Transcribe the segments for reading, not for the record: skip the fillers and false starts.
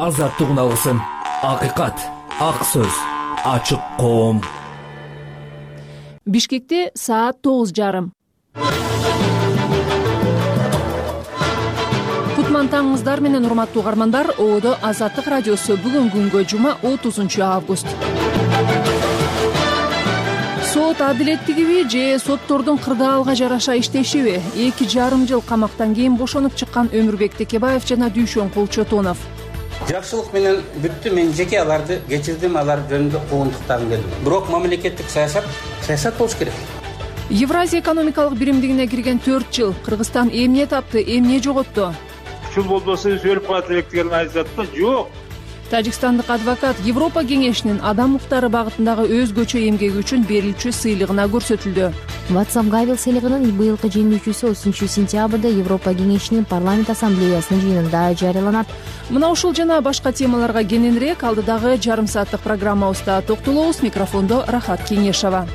азаттыгын алгысың. Акыйкат, ак сөз, ачык коом. Бишкекте саат 9:30. Кутман таңыңыздар менен урматтуу угармандар. Оодо Азаттык радиосу бүгүн күнгө жума 30 август. Сот адилеттигиби же соттордун кырдаалга жараша иштешиби? 2,5 жыл камактан кийин бошонуп чыккан Өмүрбек Текебаев жана Дүйшөн Кулчотонов. Жакшылык менен бүттү, мен жеке аларды кечирдим, алар жөнүндө куугунтуктарын бердим. Бирок мамлекеттик саясат болуш керек. Евразия экономикалык биримдигине кирген 4 жыл. Кыргызстан эмне тапты, эмне жоготту? Ушул болбосо өлүп калат элек деген айзатта жок. Тажикстандык адвокат Европа кеңешинин адам укуктары багытындагы өзгөчө эмгеги үчүн берилчү сыйлыгына көрсөтүлдү. Ватсап Гавил сыйлыгынын быйылкы жеңүүчүсү 30 сентябрда Европа кеңешинин парламент ассамблеясынын жыйынында жарыяланат. Мына ушул жана башка темаларга кененирээк алдыдагы жарым сааттык программабызда токтолобуз. Микрофондо Рахат Кеңешова.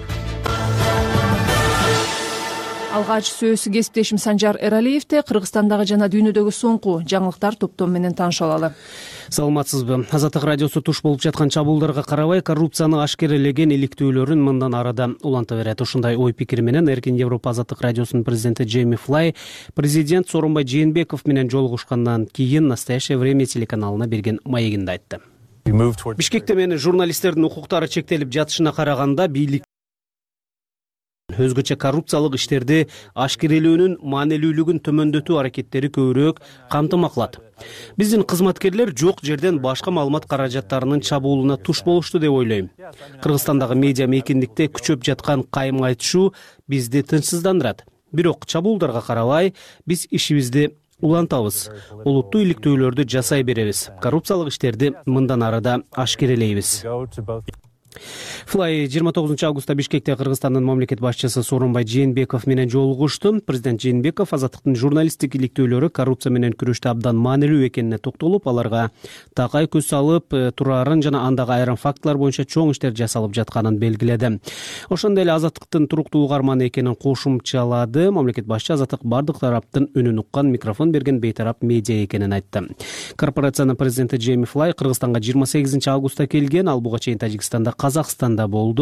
Алгач сөз кесиптешим Санжар Эралиевде. Кыргызстандагы жана дүйнөдөгү соңку жаңылыктар топтом менен тааныша алалы. Саламатсызбы? Азаттык радиосу туш болуп жаткан чабуулдарга карабай, коррупцияны ашкерелеген иликтөөлөрүн мындан арада уланта берет. Ушундай ой пикир менен Эркин Европа Азаттык радиосунун президенти Джейми Флай президент Сооронбай Жээнбеков менен жолугушкандан кийин «Настоящее время» телеканалына берген маегинде айтты. Бишкекте мени журналисттердин укуктары чектелип жатышына караганда бийлик өзгөчө коррупциялык иштерди ашкерелөөнүн маанилүүлүгүн төмөндөтүү аракеттери көбүрөөк камтымак кылат. Биздин кызматкерлер жок жерден башка маалымат каражаттарынын чабуулуна туш болушту деп ойлойм. Кыргызстандагы медиа мейкиндикте күчөп жаткан кайым айтышуу бизди тынчсыздандырат. Бирок чабуулдарга карабай, биз ишибизди улантабыз. Олуттуу иликтөөлөрдү жасай беребиз. Коррупциялык иштерди мындан арада ашкерелейбиз. Флай 29 августта Бишкекте Кыргызстандын мамлекет башчысы Сооронбай Жээнбеков менен жолугушту. Президент Жээнбеков Азаттыктын журналисттик иликтөөлөрү коррупция менен күрөштө абдан маанилүү экенине токтолуп, аларга такай көз салып турарын жана андагы айрым фактылар боюнча чоң иштер жасалып жатканын белгиледи. Ошондой эле Азаттыктын туруктуу угарманы экенин кошумчалады. Мамлекет башчы Азаттык бардык тараптын үнүн уккан, микрофон берген бейтарап медиа экенин айтты. Корпорациянын президенти Джейми Флай Кыргызстанга 28 августта келген, ал буга чейин Тажикстанда, Казакстанда болду.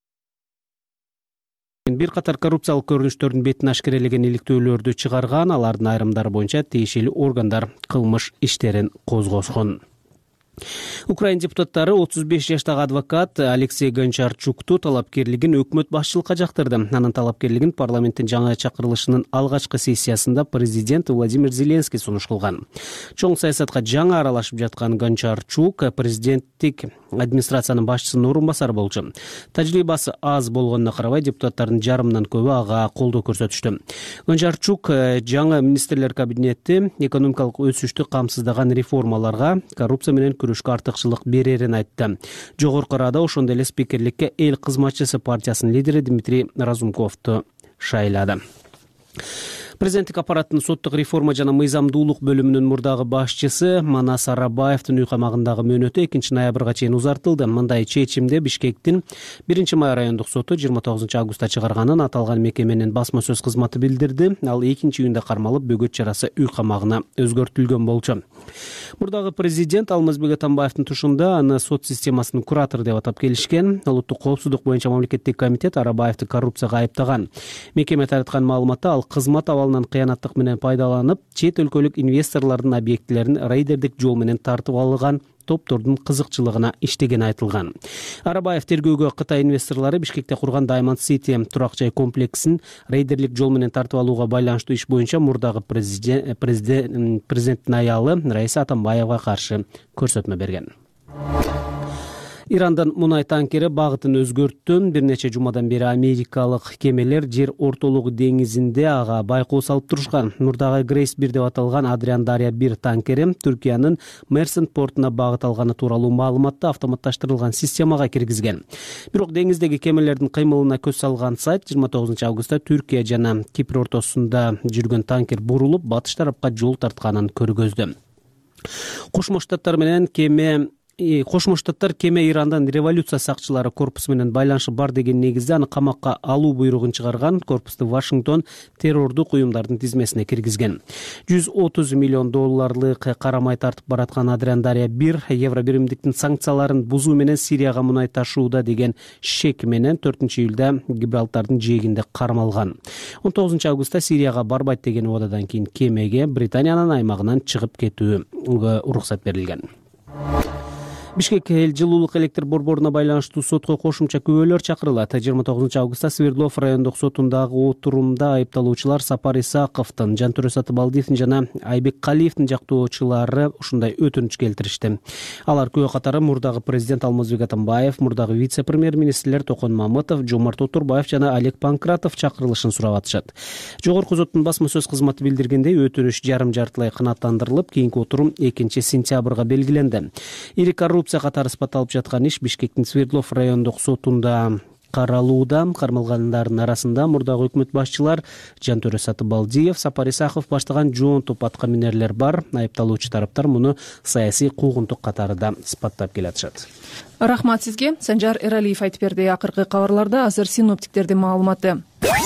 Бир катар коррупциялык көрүнүштөрдүн бетин ашкерелеген иликтөөлөрдү чыгарган, алардын айрымдары боюнча тиешелүү органдар кылмыш иштерин козгошкон. Украин депутаттары 35 жаштагы адвокат Алексей Гончарчукту талапкерлигин өкмөт башчылыкка жактырды. Анын талапкерлигин парламенттин жаңы чакырылышынын алгачкы сессиясында президент Владимир Зеленский сунуш кылган. Чоң саясатка жаңы аралашып жаткан Гончарчук президенттик администрациянын башчысынын орун басары болчу. Тажрыйбасы аз болгонуна карабай, депутаттардын жарымынан көбү ага колдоо көрсөтүштү. Гончарчук жаңы министрлер кабинети экономикалык өсүштү камсыздаган реформаларга, коррупция менен күрөшкө артыкчылык берерин айтты. Жогорку Рада ошондой эле спикерликке эл кызматчысы партиясынын лидери Дмитрий Разумковду шайлады. Президенттик аппараттын соттук реформа жана мыйзамдуулук бөлүмүнүн мурдагы башчысы Манас Арабаевдин үй камагындагы мөөнөтү 2 ноябрга чейин узартылды. Мындай чечимди Бишкектин 1-Май райондук соту 29 августта чыгарганын аталган мекеменин басма сөз кызматы билдирди. Ал 2-июнда кармалып, бөгөт чарасы үй камагына өзгөртүлгөн болчу. Мурдагы президент Алмазбек Атамбаевдин тушунда аны сот системасынын куратору деп атап келишкен. Улуттук коопсуздук боюнча мамлекеттик комитет Арабаевди коррупцияга айыптаган. Мекеме тараткан маалыматта ал кызмат кыянаттык менен пайдаланып, чет өлкөлүк инвесторлордун объектилерин рейдердик жол менен тартып алган топтордун кызыкчылыгына иштеген айтылган. Арабаев тергөөгө Кытай инвесторлору Бишкекте курган Diamond City турак жай комплексин рейдерлик жол менен тартып алууга байланыштуу иш боюнча мурдагы президенттин аялы Раиса Атамбаевга каршы көрсөтмө берген. Ирандан мунай танкери багытын өзгөрттү. Бир нече жумадан бери америкалык кемелер жер ортолугу деңизинде ага байкоо салып турушкан. Мурдагы Грейс 1 деп аталган Адриан Дарья 1 танкери Түркиянын Мерсин портуна багыт алганы тууралуу маалыматты автоматташтырылган системага киргизген. Бирок деңиздеги кемелердин кыймылына көз салган сайт 29 августта Түркия жана Кипр ортосунда жүргөн танкер бурулуп, батыш тарапка жол тартканын көргөздү. Кошмо Штаттар менен кеме Кошмо Штаттар кеме Ирандан революция сакчылары корпусу менен байланышы бар деген негизде аны камакка алуу буйругун чыгарган. Корпусту Вашингтон террордук уюмдардын тизмесине киргизген. $130 миллион карамай тартып бараткан Адриан Дарья 1 евро биримдиктин санкцияларын бузуу менен Сирияга мунай ташууда деген шек менен 4-июлда Гибралтардын жээгинде кармалган. 19-августта Сирияга барбайт деген убададан кийин кемеге Британиянын аймагынан чыгып кетүүгө уруксат берилген. Бишкек эл жылуулук электр борборуна байланыштуу сотко кошумча күбөлөр чакырылат. 29-августта Свердлов райондук сотундагы отурумда айыпталуучулар Сапар Исаковдун, Жантөрө Сатыбалдиевдин жана Айбек Калиевдин жактоочулары ушундай өтүнүч келтиришти. Алар күбө катары мурдагы президент Алмазбек Атамбаев, мурдагы вице-премьер-министрлер Токон Мамытов, Жомарт Отурбаев жана Олег Панкратов чакырылышын сурап атышат. Жогорку соттун басма сөз кызматы билдиргендей, өтүнүч жарым-жартылай канааттандырылып, кийинки отурум 2-сентябрга белгиленди. Ири коррупция катары испатталып жаткан иш Бишкектин Свердлов райондук сотунда каралууда. Кармалгандардын арасында мурдагы өкмөт башчылар Жантөрө Сатыбалдиев, Сапар Исаков баштаган жоон топ атка минерлер бар. Айыпталуучу тараптар муну саясий куугунтук катары да испаттап келатышат. Рахмат сизге. Санжар Эралиев айтып берди. Акыркы кабарларда азыр синоптиктердин маалыматы.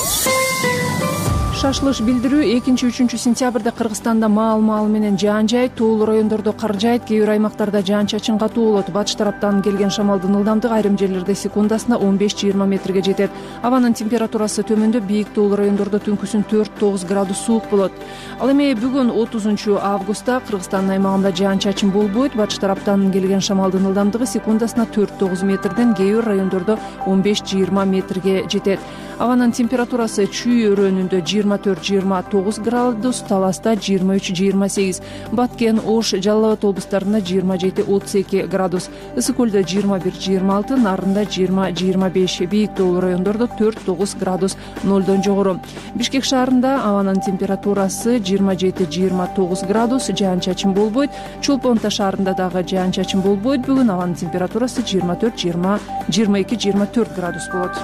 Шашлыш билдирүү 2-3 сентябрда Кыргызстанда маал менен жаан жайт, тоолуу райондордо кар жайт, кээ бир аймактарда жаан-чачын катуу болот. Батыш тараптан келген шамалдын ылдамдыгы айрым жерлерде секундасына 15-20 метрге жетет. Абанын температурасы төмөндөп, бийик тоолуу райондордо түнкүсүн 4-9 градус суук болот. Ал эми бүгүн 30-августта Кыргызстандын аймагында жаан-чачын болбойт. Батыш тараптан келген шамалдын ылдамдыгы секундасына 4-9 метрден, кээ бир райондордо 15-20 метрге жетет. Абанын температурасы Чүй өрөөнүндө 24-29 градус, Таласта 23-28, Баткен, Ош, Жалал Абад облустарында 27-32 градус, Ысык көлдө 21-26, Нарында 20-25, бийик тоолуу райондордо 4-9 градус нолдон жогору. Бишкек шаарында абанын температурасы 27-29 градус, жаан-чачын болбойт. Чолпонта шаарында дагы жаан-чачын болбойт. Бүгүн абанын температурасы 22-24 градус болот.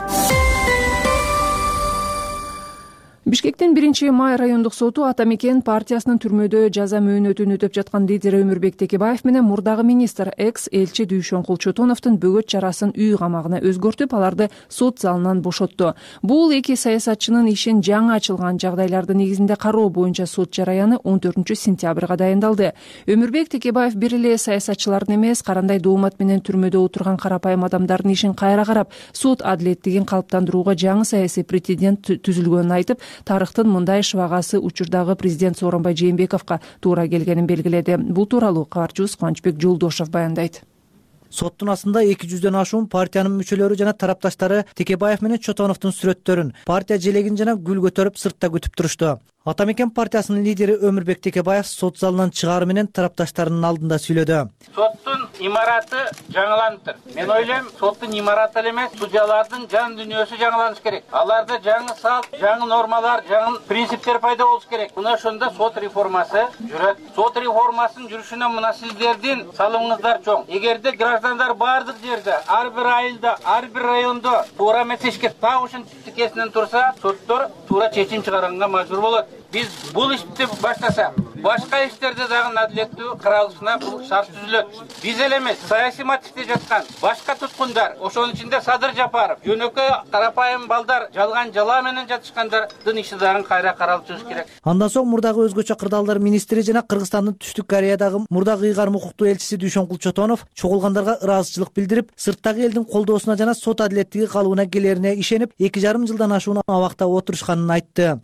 Бишкектин 1-май райондук соту Ата Мекен партиясынын түрмөдө жаза мөөнөтүн өтөп жаткан лидери Өмүрбек Текебаев менен мурдагы министр экс-элчи Дүйшөн Кулчотоновдун бөгөт чарасын үй камагына өзгөртүп, аларды сот залынан бошотту. Бул эки саясатчынын ишин жаңы ачылган жагдайлардын негизинде кароо боюнча сот жараяны 14-сентябрга дайындалды. Өмүрбек Текебаев бир эле саясатчылардын эмес, карандай доомат менен түрмөдө отурган карапайым адамдардын ишин кайра карап, сот адилеттигин калыптандырууга жаңы саясий прецедент түзүлгөнүн айтып, тарыхтын мындай шыбагасы учурдагы президент Сооронбай Жээнбековго туура келгенин белгиледи. Бул тууралуу кабарчыбыз Кубанычбек Жолдошов баяндайт. Соттун астында 200дөн ашуун партиянын мүчөлөрү жана тарапташтары Текебаев менен Чотоновдун сүрөттөрүн, партия желегин жана гүл көтөрүп сыртта күтүп турушту. Ата Мекен партиясынын лидери Өмүрбек Текебаев сот залынан чыгары менен тарапташтарынын алдында сүйлөдү. Соттун имараты жаңыланыптыр. Мен ойлойм, соттун имараты эле эмес, судьялардын жан дүйнөсү жаңыланыш керек. Аларда жаңы салт, жаңы нормалар, жаңы принциптер пайда болуш керек. Мына ошондо сот реформасы жүрөт. Сот реформасынын жүрүшүнө мына сиздердин салымыңыздар чоң. Эгерде граждандар бардык жерде, ар бир айылда, ар бир райондо туура эмес табышын тикесинен турса, соттор туура чечим чыгарганга мажбур болот. Biz bu işti başlasak, başka işlerde dağın adilеттүү karalışına bu şart түзүлөт. Biz elemez, sayasi matifte жаткан, başka tutkundar, ошонун içinde Sadır Japarov, жөнөкөй карапайым балдар, жалган жала менен жатышкандардын иши дагы кайра каралып чыгыш керек. Андан соң мурдагы өзгөчө кырдаалдар министри жана Кыргызстандын Түштүк Кореядагы мурдагы ыйгарым укуктуу элчиси Дүйшөн Кулчотонов чогулгандарга ыраазычылык билдирип, сырттагы элдин колдоосуна жана сот адилеттиги калыбына келерине ишенип, 2,5 жылдан ашуун абакта отурушканын айтты.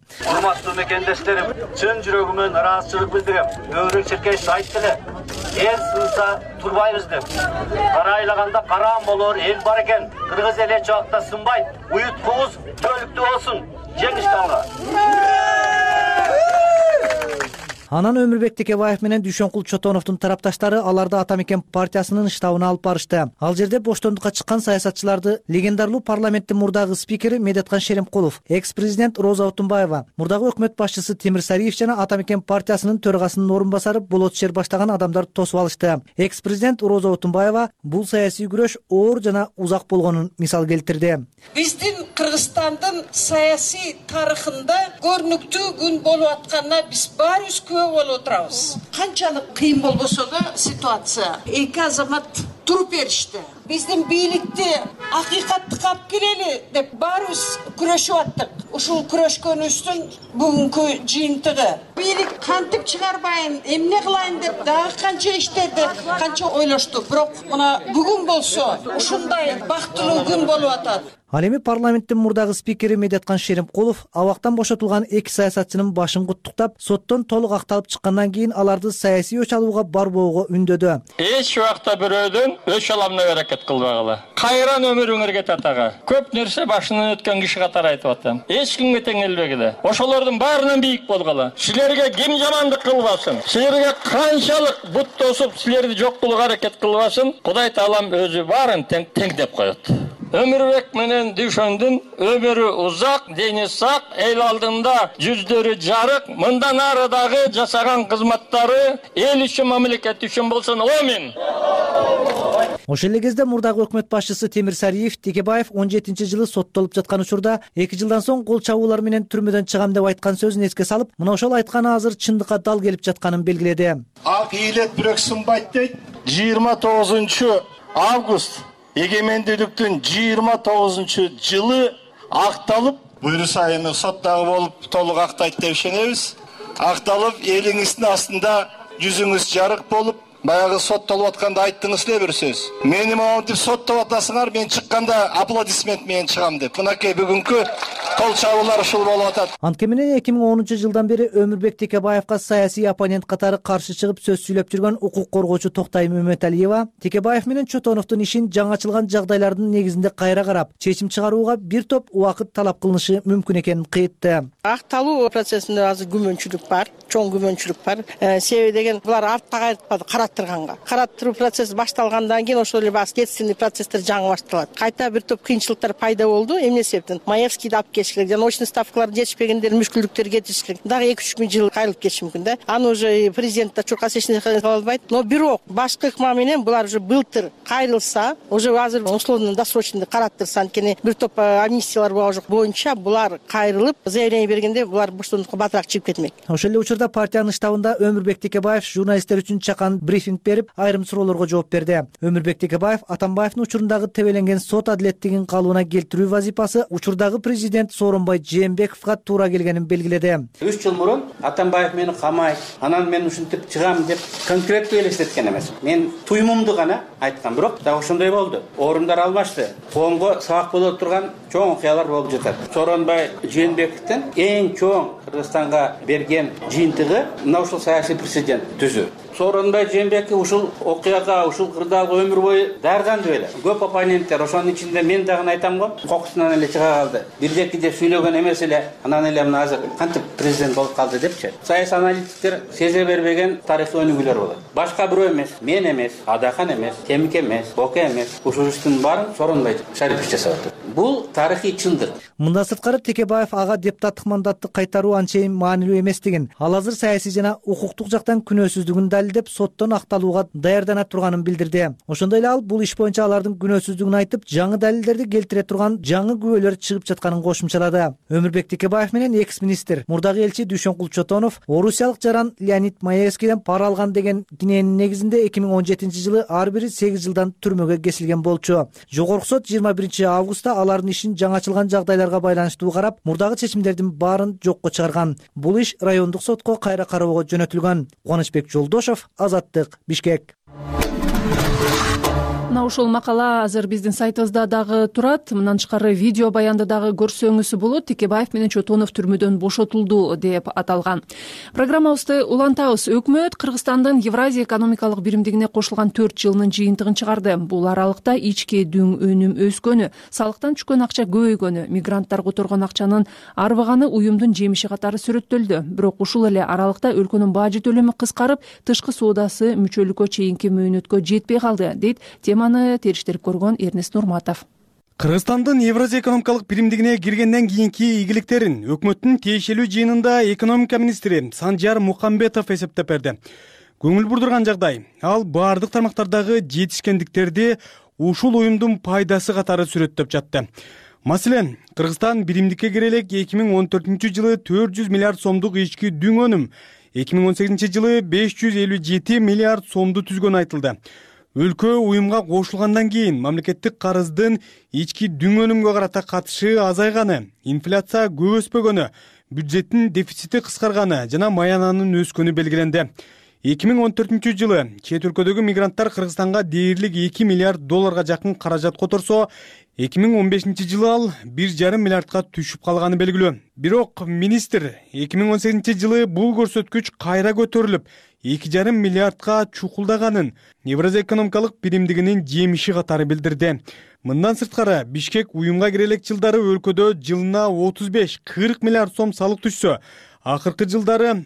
Чын жүрөгүмөн ыраазычылык билдирем. Өбүрөк черкеш айтты эле. Эл сынса турбайбыз деп. Карайлаганда караам болор, эл бар экен. Кыргыз эли эч убакта сынбайт. Уюткубуз төлүктүү болсун. Жеңиш алга. Анан Өмүрбек Текебаев менен Дүйшөн Кулчотоновдун тарапташтары аларды Ата Мекен партиясынын штабына алып барышты. Ал жерде боштондукка чыккан саясатчыларды легендарлуу парламенттин мурдагы спикери Медеткан Шеремкулов, экс-президент Роза Отунбаева, мурдагы өкмөт башчысы Темир Сариев жана Ата Мекен партиясынын төрагасынын орун басары Болот Шер баштаган адамдар тосуп алышты. Экс-президент Роза Отунбаева бул саясий күрөш оор жана узак болгонун мисал келтирди. Биздин Кыргызстандын саясий тарыхында көрүнүктүү күн болуп атканына биз баарыбыз күбө болуп отурабыз. Канчалык кыйын болбосо да ситуация. Эки азамат туруп беришти. Биздин бийликти акыйкаттыкка алып келели деп баарыбыз күрөшүп аттык. Ушул күрөшкөнүбүздүн бүгүнкү жыйынтыгы. Бийлик кантип чыгарбайын, эмне кылайын деп дагы канча иштерди, канча ойлошту. Бирок мына бүгүн болсо ушундай бактылуу күн болуп атат. Ал эми парламенттин мурдагы спикери Медеткан Шеримкулов абактан бошотулган эки саясатчынын башын куттуктап, соттон толук акталып чыккандан кийин аларды саясий өч алууга барбоого үндөдү. Эч убакта бирөөдөн өч аламына аракет кылбагыла. Кайран өмүрүңөргө татага. Көп нерсе башынан өткөн киши катары айтып атам. Эч кимге теңелбегиле. Ошолордун баарынан бийик болгула. Силерге ким жамандык кылбасын, силерге канчалык бут тосуп, силерди жок кылууга аракет кылбасын, Кудай Таалам өзү баарын тең деп коет. Өмүрбек менен Дүйшөндүн өмүрү узак, дени сак, эл алдында жүздөрү жарык, мындан ары дагы жасаган кызматтары эл үчүн, мамлекет үчүн болсун. Амин. Ошол эле кезде мурдагы өкмөт башчысы Темир Сариев Текебаев 17-жылы соттолуп жаткан учурда 2 жылдан соң кол чабуулар менен түрмөдөн чыгам деп айткан сөзүн эске салып, мына ошол айтканы азыр чындыкка дал келип жатканын белгиледи. Ак ийилет бирок сынбайт дейт. 29 август эгемендүүлүктүн 29 жылы акталып, буйруса эми соттогу болуп толук актайт деп ишенебиз. Акталып, элиңиздин астында жүзүңүз жарык болуп, баягы соттолуп атканда айттыңыз эле бир сөз. Мени монтип соттоп атасыңар, мен чыкканда аплодисмент менен чыгам деп. Мынакей бүгүнкү кол чабуулар ушул болуп атат. Анткени менен 2010-жылдан бери Өмүрбек Текебаевга саясий оппонент катары каршы чыгып сөз сүйлөп жүргөн укук коргоочу Токтай Мөмөталиева Текебаев менен Чотоновдун ишин жаңачылган жагдайлардын негизинде кайра карап, чечим чыгарууга бир топ убакыт талап кылынышы мүмкүн экенин кыйтты. Акталуу процессинде азыр күмөнчүлүк бар, чоң күмөнчүлүк бар. Себеби деген булар артта кайтпады, караттырганга. Караттыруу процесси башталгандан кийин ошол эле следственный процесстер жаңы башталат. Кайта бир топ кыйынчылыктар пайда болду. Эмне себептен? Маевскийди алып кетишкен, научный ставкалар жетишпегендер, мүшкүлдүктөр кетишкен. Дагы 2-3 миң жыл кайрылып кетиши мүмкүн да. Аны уже президент да чуркас эч нерсе кыла албайт. Но бирок башкы ыкма менен булар уже былтыр кайрылса, уже азыр условно досрочно караттырса, анткени бир топ амнистиялар боюнча булар кайрылып, заявление бергенде булар боштондукка батыраак чыгып кетмек. Ошол эле учурда партиянын штабында Өмүрбек Текебаев журналисттер үчүн чакан брифинг берип, айрым суроолорго жооп берди. Өмүрбек Текебаев Атамбаевдин учурундагы тебеленген сот адилеттигин калыбына келтирүү вазифасы учурдагы президент Сооронбай Жээнбековго туура келгенин белгиледи. 3 жыл мурун Атамбаев мени камайт, анан мен ушинтип чыгам деп конкреттүү элестеткен эмес. Мен туймумду гана айткан, бирок дагы ошондой болду. Орундар алмашты. Коомго сабак боло турган чоң окуялар болуп жатат. Сооронбай Жээнбековдун эң чоң Кыргызстанга берген жыйынтыгы мына ушул саясий президент түзүү. Сооронбай Жээнбеков ушул окуяга, ушул кырдаалга өмүр бою даярданды беле. Көп оппоненттер, ошонун ичинде мен дагы айтам го, кокусунан эле чыга калды. Бирдеки деп сүйлөгөн эмес эле, анан эле мына азыр кантип президент болуп калды депчи. Саясий аналитиктер сезе бербеген тарыхый өнүгүүлөр болот. Башка бирөө эмес, мен эмес, Адахан эмес, Темик эмес, Боке эмес, ушул иштин баарын Сооронбай Шарипович жасап атат. Бул тарыхый чындык. Мындан сырткары Текебаев ага депутаттык мандатты кайтаруу анчейин маанилүү эместигин, ал азыр саясий жана укуктук жактан күнөөсүздүгүн далилдеп соттон акталууга даярдана турганын билдирди. Ошондой эле ал бул иш боюнча алардын күнөөсүздүгүн айтып, жаңы далилдерди келтире турган жаңы күбөлөр чыгып жатканын кошумчалады. Өмүрбек Текебаев менен экс-министр, мурдагы элчи Дүйшөнкул Чотонов орусиялык жаран Леонид Маевскийден пара алган деген киненин негизинде 2017-жылы ар бири 8 жылдан түрмөгө кесилген болчу. Жогорку сот 21 августта алардын ишин жаңачылган жагдайларга байланыштуу карап, мурдагы чечимдердин баарын жокко чыгарган. Бул иш райондук сотко кайра кароого жөнөтүлгөн. Кубанычбек Жолдошов, Азаттык, Бишкек. Мына ушул макала азыр биздин сайтыбызда дагы турат. Мындан тышкары видео баянды дагы көрсөңүз болот. Текебаев менен Чотонов түрмөдөн бошотулду деп аталган. Программабызды улантабыз. Өкмөт Кыргызстандын Евразия экономикалык биримдигине кошулган 4 жылынын жыйынтыгын чыгарды. Бул аралыкта ички дүң өнүм өскөнү, салыктан түшкөн акча көбөйгөнү, мигранттар которгон акчанын арбаганы уюмдун жемиши катары сүрөттөлдү. Бирок ушул эле аралыкта өлкөнүн бажы төлөмү кыскарып, тышкы соодасы мүчөлүккө чейинки мөөнөткө жетпей калды, дейт теманы териштирип көргөн Эрнест Нурматов. Кыргызстандын Евразия экономикалык биримдигине киргенден кийинки ийгиликтерин өкмөттүн тиешелүү жыйынында экономика министри Санжар Мукамбетов эсептеп берди. Көңүл бурдурган жагдай, ал баардык тармактардагы жетишкендиктерди ушул уюмдун пайдасы катары сүрөттөп жатты. Маселен, Кыргызстан биримдикке кире элек 2014-жылы 400 миллиард сомдук ички дүң өнүм, 2018-жылы 557 миллиард сомду түзгөнү айтылды. Өлкө уюмга кошулгандан кийин мамлекеттик карыздын ички дүң өнүмгө карата катышы азайганы, инфляция көп өспөгөнү, бюджеттин дефицити кыскарганы жана маянанын өскөнү белгиленди. 2014-жылы чет өлкөдөгү мигранттар Кыргызстанга дээрлик 2 миллиард долларга жакын каражат которсо, 2015-жылы ал 1,5 миллиардка түшүп калганы белгилүү. Бирок министр 2018-жылы бул көрсөткүч кайра көтөрүлүп, 2,5 миллиардка чукулдаганын Евразия экономикалык биримдигинин жемиши катары билдирди. Мындан сырткары Бишкек уюмга кире элек жылдары өлкөдө жылына 35-40 миллиард сом салык түшсө, акыркы жылдары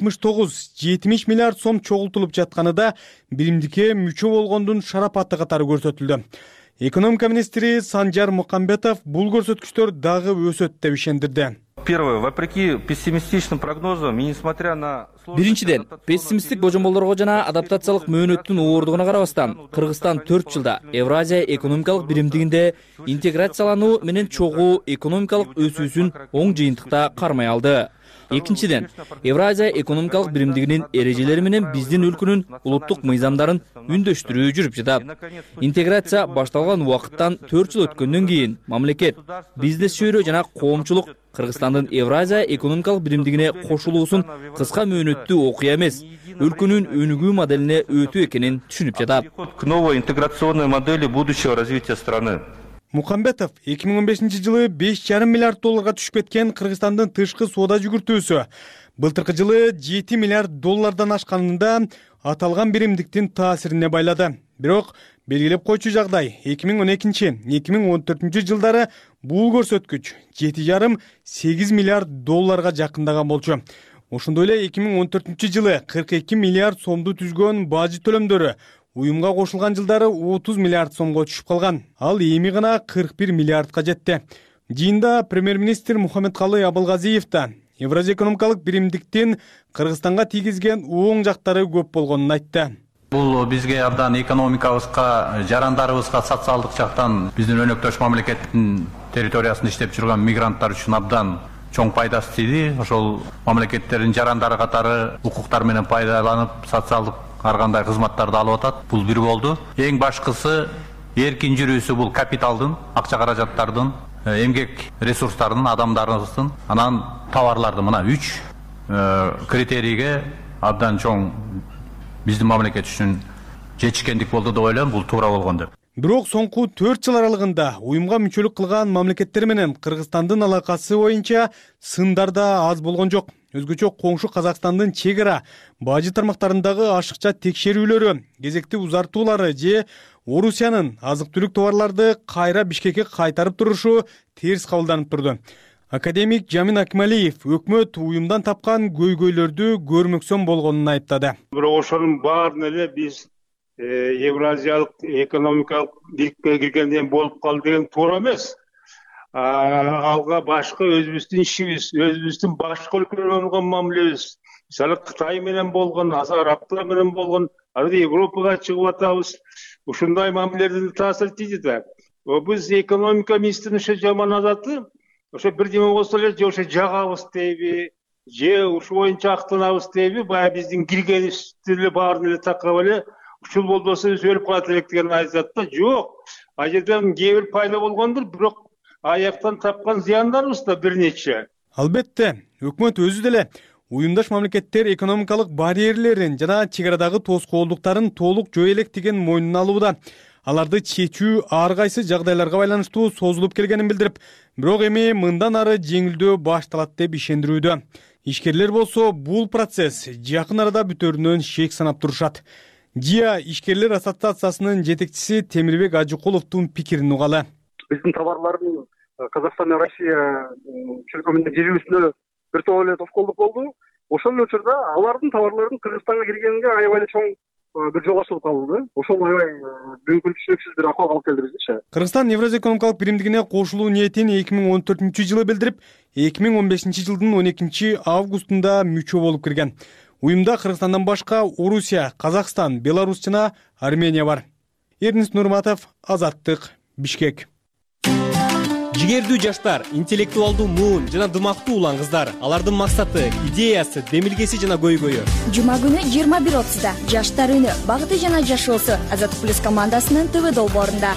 69-70 миллиард сом чогултулуп жатканы да биримдикке мүчө болгондун шарапаты катары көрсөтүлдү. Экономика министри Санжар Мукамбетов бул көрсөткүчтөр дагы өсөт деп ишендирди. Первое, вопреки пессимистичным прогнозам и несмотря на... Биринчиден, пессимисттик божомолдорго жана адаптациялык мөөнөттүн ооругуна карабастан, Кыргызстан 4 жылда Евразия экономикалык биримдигинде интеграциялануу менен чогуу экономикалык өсүүсүн оң жыйынтыкта кармай алды. Экинчиден, Евразия экономикалык биримдигинин эрежелери менен биздин өлкөнүн улуттук мыйзамдарын үндөштүрүү жүрүп жатат. Интеграция башталган убакыттан 4 жыл өткөндөн кийин мамлекет, бизнес чөйрө жана коомчулук Кыргызстандын Евразия экономикалык биримдигине кошулуусун кыска мөөнөттүү окуя эмес, өлкөнүн өнүгүү моделине өтүү экенин түшүнүп жатат. К новой интеграционной модели будущего развития страны. Мукамбетов 2015-жылы 5,5 миллиард долларга түшүп кеткен Кыргызстандын тышкы соода жүгүртүүсү былтыркы жылы 7 миллиард доллардан ашканында аталган биримдиктин таасирине байлады. Бирок белгилеп койчу жагдай 2012-2014 жылдары бул көрсөткүч 7,5-8 миллиард долларга жакындаган болчу. Ошондой эле 2014 жылы 42 миллиард сомду түзгөн бажы төлөмдөрү уюмга кошулган жылдары 30 миллиард сомго түшүп калган. Ал эми гана 41 миллиардка жетти. Жыйында премьер-министр Мухаммедкалый Абылгазиев да Евразия экономикалык биримдиктин Кыргызстанга тийгизген оң жактары көп болгонун айтты. Бул бизге абдан экономикабызга, жарандарыбызга социалдык жактан биздин өнөктөш мамлекеттин территориясында иштеп жүргөн мигранттар үчүн абдан чоң пайдасы тийди. Ошол мамлекеттердин жарандары катары укуктар менен пайдаланып, социалдык ар кандай кызматтарды алып атат. Бул бир болду. Эң башкысы эркин жүрүүсү бул капиталдын, акча каражаттардын, эмгек ресурстарынын, адамдарыбыздын, анан товарлардын мына 3 критерийге абдан чоң биздин мамлекет үчүн жетишкендик болду деп ойлойм. Бул туура болгон деп. Бирок соңку 4 жыл аралыгында уюмга мүчөлүк кылган мамлекеттер менен Кыргызстандын алакасы боюнча сындар да аз болгон жок. Өзгөчө коңшу Казакстандын чек ара бажы тармактарындагы ашыкча текшерүүлөрү, кезекти узартуулары же Орусиянын азык-түлүк товарларды кайра Бишкекке кайтарып турушу терс кабылданып турду. Академик Жамин Акмалиев өкмөт уюмдан тапкан көйгөйлөрдү көрмөксөн болгонун айыптады. Бирок ошонун баарын эле биз Евразиялык экономикалык бийликке киргенден болуп калды деген туура эмес. Алга башка өзүбүздүн ишибиз, өзүбүздүн башка өлкөлөр болгон мамилебиз, мисалы Кытай менен болгон, Арабтар менен болгон, арды Европага чыгып атабыз. Ушундай мамилелердин таасири тийди да. Биз экономика министринин ошо жаман адаты, ошо бирдеме болсо эле же ошо жагабыз дейби, же ушу боюнча актанабыз дейби, баягы биздин киргенибизди эле баарын эле такап эле ушул болбосо биз өлүп калат элек деген айтат да. Жок. А жерден кээ бир пайда болгондур, бирок аяктан тапкан зыяндарыбыз да бир нече. Албетте, өкмөт өзү деле уюмдаш мамлекеттер экономикалык барьерлерин жана чек арадагы тоскоолдуктарын толук жөө элек деген мойнуна алууда. Аларды чечүү ар кайсы жагдайларга байланыштуу созулуп келгенин билдирип, бирок эми мындан ары жеңилдөө башталат деп ишендирүүдө. Ишкерлер болсо бул процесс жакын арада бүтөрүнөн шек санап турушат. ЖИА ишкерлер ассоциациясынын жетекчиси Темирбек Ажыкуловдун пикирин угалы. Биздин товарлардын Казакстан менен Россия чөлкөмүндө жүрүүсүнө бир топ эле тоскоолдук болду. Ошол учурда алардын товарларынын Кыргызстанга киргенине аябай эле чоң бир жол ачылып калды. Ошол аябай мүмкүнчүлүксүз бир акыбалга алып келди бизчи. Кыргызстан Евразия экономикалык биримдигине кошулуу ниетин 2014 жылы билдирип, 2015 жылдын 12 августунда мүчө болуп кирген. Уюмда Кыргызстандан башка Орусия, Казакстан, Беларусь жана Армения бар. Эрнест Нурматов, Азаттык, Бишкек. Жигердүү жаштар, интеллектуалдуу муун жана дымактуу улан кыздар. Алардын максаты, идеясы, демилгеси жана көйгөйү. Жума күнү 21:30 Жаштар үнү, багыты жана жашоосу Азаттык плюс командасынын ТВ долбоорунда.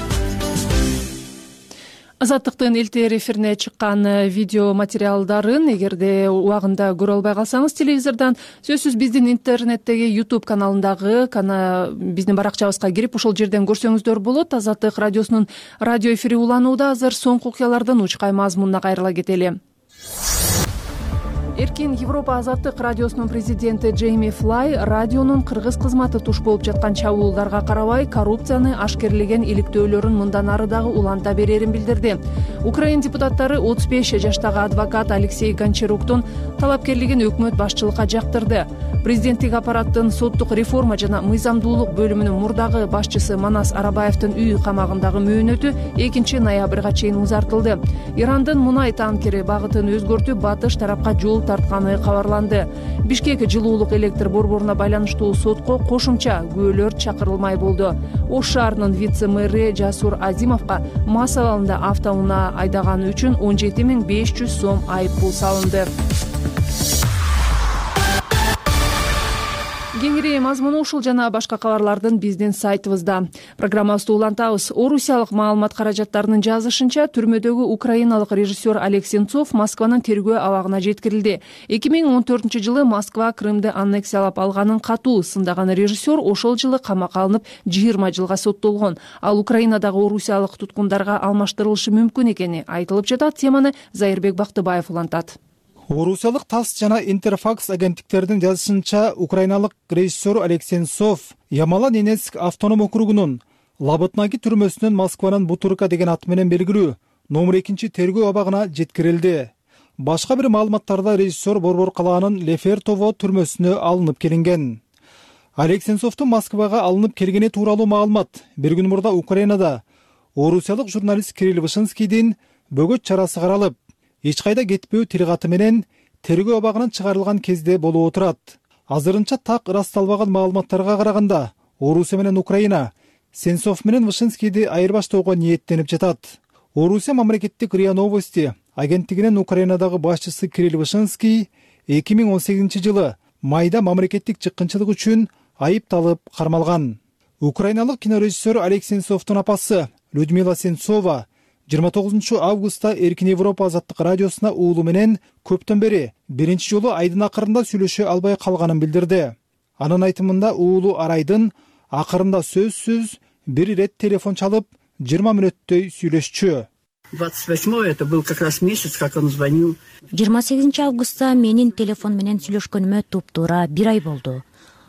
Азаттыктын элтер эфирине чыккан видео материалдарын эгерде убагында көрө албай калсаңыз телевизордон сөзсүз биздин интернеттеги YouTube каналындагы биздин баракчабызга кирип ошол жерден көрсөңүздөр болот. Азаттык радиосунун радио эфири уланууда. Азыр соңку окуялардын учкай мазмунуна кайрыла кетели. Эркин Европа Азаттык радиосунун президенти Джейми Флай радионун кыргыз кызматы туш болуп жаткан чабуулдарга карабай коррупцияны ашкерлеген иликтөөлөрүн мындан ары дагы уланта берерин билдирди. Украин депутаттары 35 жаштагы адвокат Алексей Гончаруктун талапкерлигин өкмөт башчылыкка жактырды. Президенттик аппараттын соттук реформа жана мыйзамдуулук бөлүмүнүн мурдагы башчысы Манас Арабаевдин үй камагындагы мөөнөтү 2 ноябрга чейин узартылды. Ирандын мунай танкери багытын өзгөртүп батыш тарапка жол тартканы кабарланды. Бишкек жылуулук электр борборуна байланыштуу сотко кошумча күбөлөр чакырылмай болду. Ош шаарынын вице-мэри Жасур Азимовго мас абалында автоунаа айдаганы үчүн 17.500 сом айып пул салынды. Кеңири мазмуну ушул жана башка кабарлардын биздин сайтыбызда. Программабызды улантабыз. Орусиялык маалымат каражаттарынын жазышынча, түрмөдөгү украиналык режиссер Олег Сенцов Москванын тергөө абагына жеткирилди. 2014-жылы Москва Крымды аннексиялап алганын катуу сындаган режиссер ошол жылы камакка алынып 20 жылга соттолгон. Ал Украинадагы орусиялык туткундарга алмаштырылышы мүмкүн экени айтылып жатат. Теманы Зайырбек Бактыбаев улантат. Орусиялык ТАСС жана Интерфакс агенттиктердин жазышынча, украиналык режиссер Олег Сенцов Ямало-Ненецк автоном округунун Лабытнаги түрмөсүнөн Москванын Бутырка деген ат менен белгилүү номер 2 тергөө абагына жеткирилди. Башка бир маалыматтарда режиссер Борбор калаанын Лефертово түрмөсүнө алынып келинген. Олег Сенцовдун Москвага алынып келгени тууралуу маалымат бир күн мурда Украинада орусиялык журналист Кирилл Вышинскийдин бөгөт чарасы каралып, эч кайда кетпөө тилгаты менен тергөө абагынан чыгарылган кезде болуп отурат. Азырынча так ырасталбаган маалыматтарга караганда, Орусия менен Украина Сенцов менен Вышинскийди айырбаштоого ниеттенип жатат. Орусия мамлекеттик РИА Новости агенттигинин Украинадагы башчысы Кирилл Вышинский 2018-жылы майда мамлекеттик чыккынчылык үчүн айыпталып кармалган. Украиналык кинорежиссер Олег Сенцовдун апасы Людмила Сенцова 29 августта Эркин Европа Азаттык радиосуна уулу менен көптөн бери биринчи жолу айдын акырында сүйлөшө албай калганын билдирди. Анын айтымында уулу Арайдын акырында сөзсүз бир ирет телефон чалып 20 мүнөттөй сүйлөшчү. 28-го это был как раз месяц, как он звонил. 28 августта менин телефон менен сүйлөшкөнүмө туптуура 1 ай болду.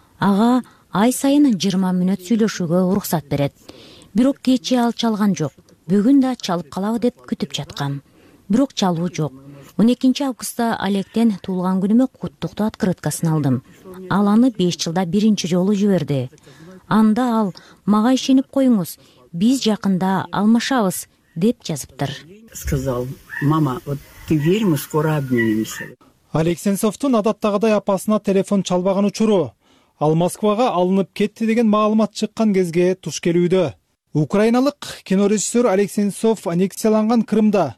Ага ай сайын 20 мүнөт сүйлөшүүгө уруксат берет. Бирок кечээ ал чалган жок. Бүгүн да чалып калабы деп күтүп жаткам. Бирок чалуу жок. 12 августта Олегтен туулган күнүмө куттуктуу открыткасын алдым. Ал аны 5 жылда биринчи жолу жиберди. Анда ал мага ишенип коюңуз, биз жакында алмашабыз деп жазыптыр. Сказал: "Мама, вот ты верь, мы скоро обменимся." Олег Сенцовдун адаттагыдай апасына телефон чалбаган учуру ал Москвага алынып кетти деген маалымат чыккан кезге туш келүүдө. Украиналык кинорежиссер Олег Сенцов аннексияланган Крымда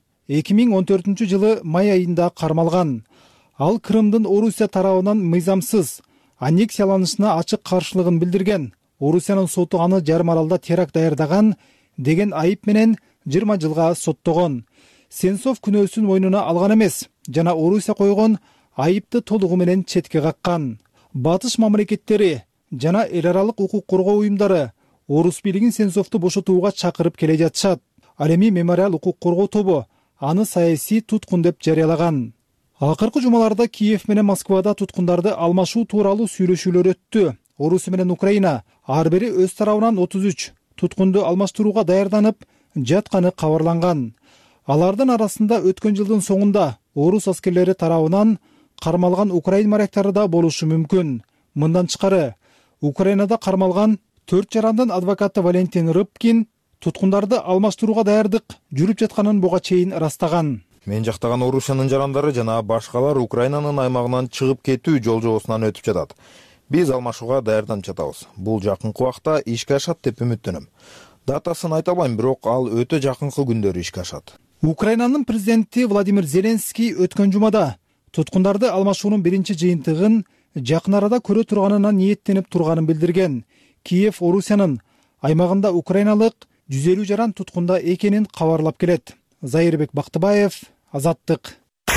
2014-жылы май айында кармалган. Ал Крымдын Орусия тарабынан мыйзамсыз аннексияланышына ачык каршылыгын билдирген. Орусиянын соту аны жарым аралда теракт даярдаган деген айып менен 20 жылга соттогон. Сенцов күнөөсүн мойнуна алган эмес жана Орусия койгон айыпты толугу менен четке каккан. Батыш мамлекеттери жана эл аралык укук коргоо уюмдары орус бийлигин Сенцовду бошотууга чакырып келе жатышат. Ал эми мемориал укук коргоо тобу аны саясий туткун деп жарыялаган. Акыркы жумаларда Киев менен Москвада туткундарды алмашуу тууралуу сүйлөшүүлөр өттү. Орусия менен Украина ар бири өз тарабынан 33 туткунду алмаштырууга даярданып жатканы кабарланган. Алардын арасында өткөн жылдын соңунда орус аскерлери тарабынан кармалган украин моряктары да болушу мүмкүн. Мындан тышкары Украинада кармалган 4 жарандын адвокаты Валентин Рыбкин туткундарды алмаштырууга даярдык жүрүп жатканын буга чейин ырастаган. Мен жактаган Орусиянын жарандары жана башкалар Украинанын аймагынан чыгып кетүү жол-жобосунан өтүп жатат. Биз алмашууга даярданып жатабыз. Бул жакынкы убакта ишке ашат деп үмүттөнөм. Датасын айта албайм, бирок ал өтө жакынкы күндөрү ишке ашат. Украинанын президенти Владимир Зеленский өткөн жумада туткундарды алмашуунун биринчи жыйынтыгын жакын арада көрө турганына ниеттенип турганын билдирген. Киев Орусиянын аймагында украиналык 150 жаран туткунда экенин кабарлап келет. Зайырбек Бактыбаев, Азаттык.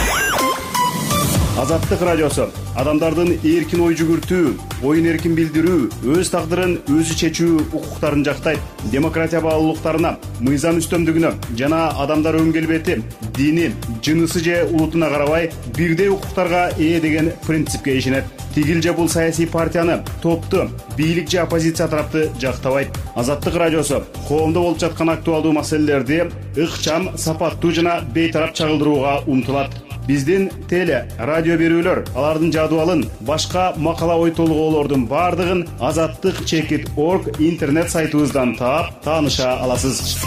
Азаттык радиосу адамдардын эркин ой жүгүртүү, оюн эркин билдирүү, өз тагдырын өзү чечүү укуктарын жактайт. Демократия баалуулуктарына, мыйзам үстөмдүгүнө жана адамдар өн келбети, дини, жынысы же улутуна карабай бирдей укуктарга ээ деген принципке ишенет. Тигил же бул саясий партияны, топту, бийлик же оппозиция тарапты жактабайт. Азаттык радиосу коомдо болуп жаткан актуалдуу маселелерди ыкчам, сапаттуу жана бейтарап чагылдырууга умтулат. Биздин теле, радио берүүлөр, алардын жадыбалын, башка макала ой толгоолордун бардыгын azattik.org интернет сайтыбыздан таап, тааныша аласыз.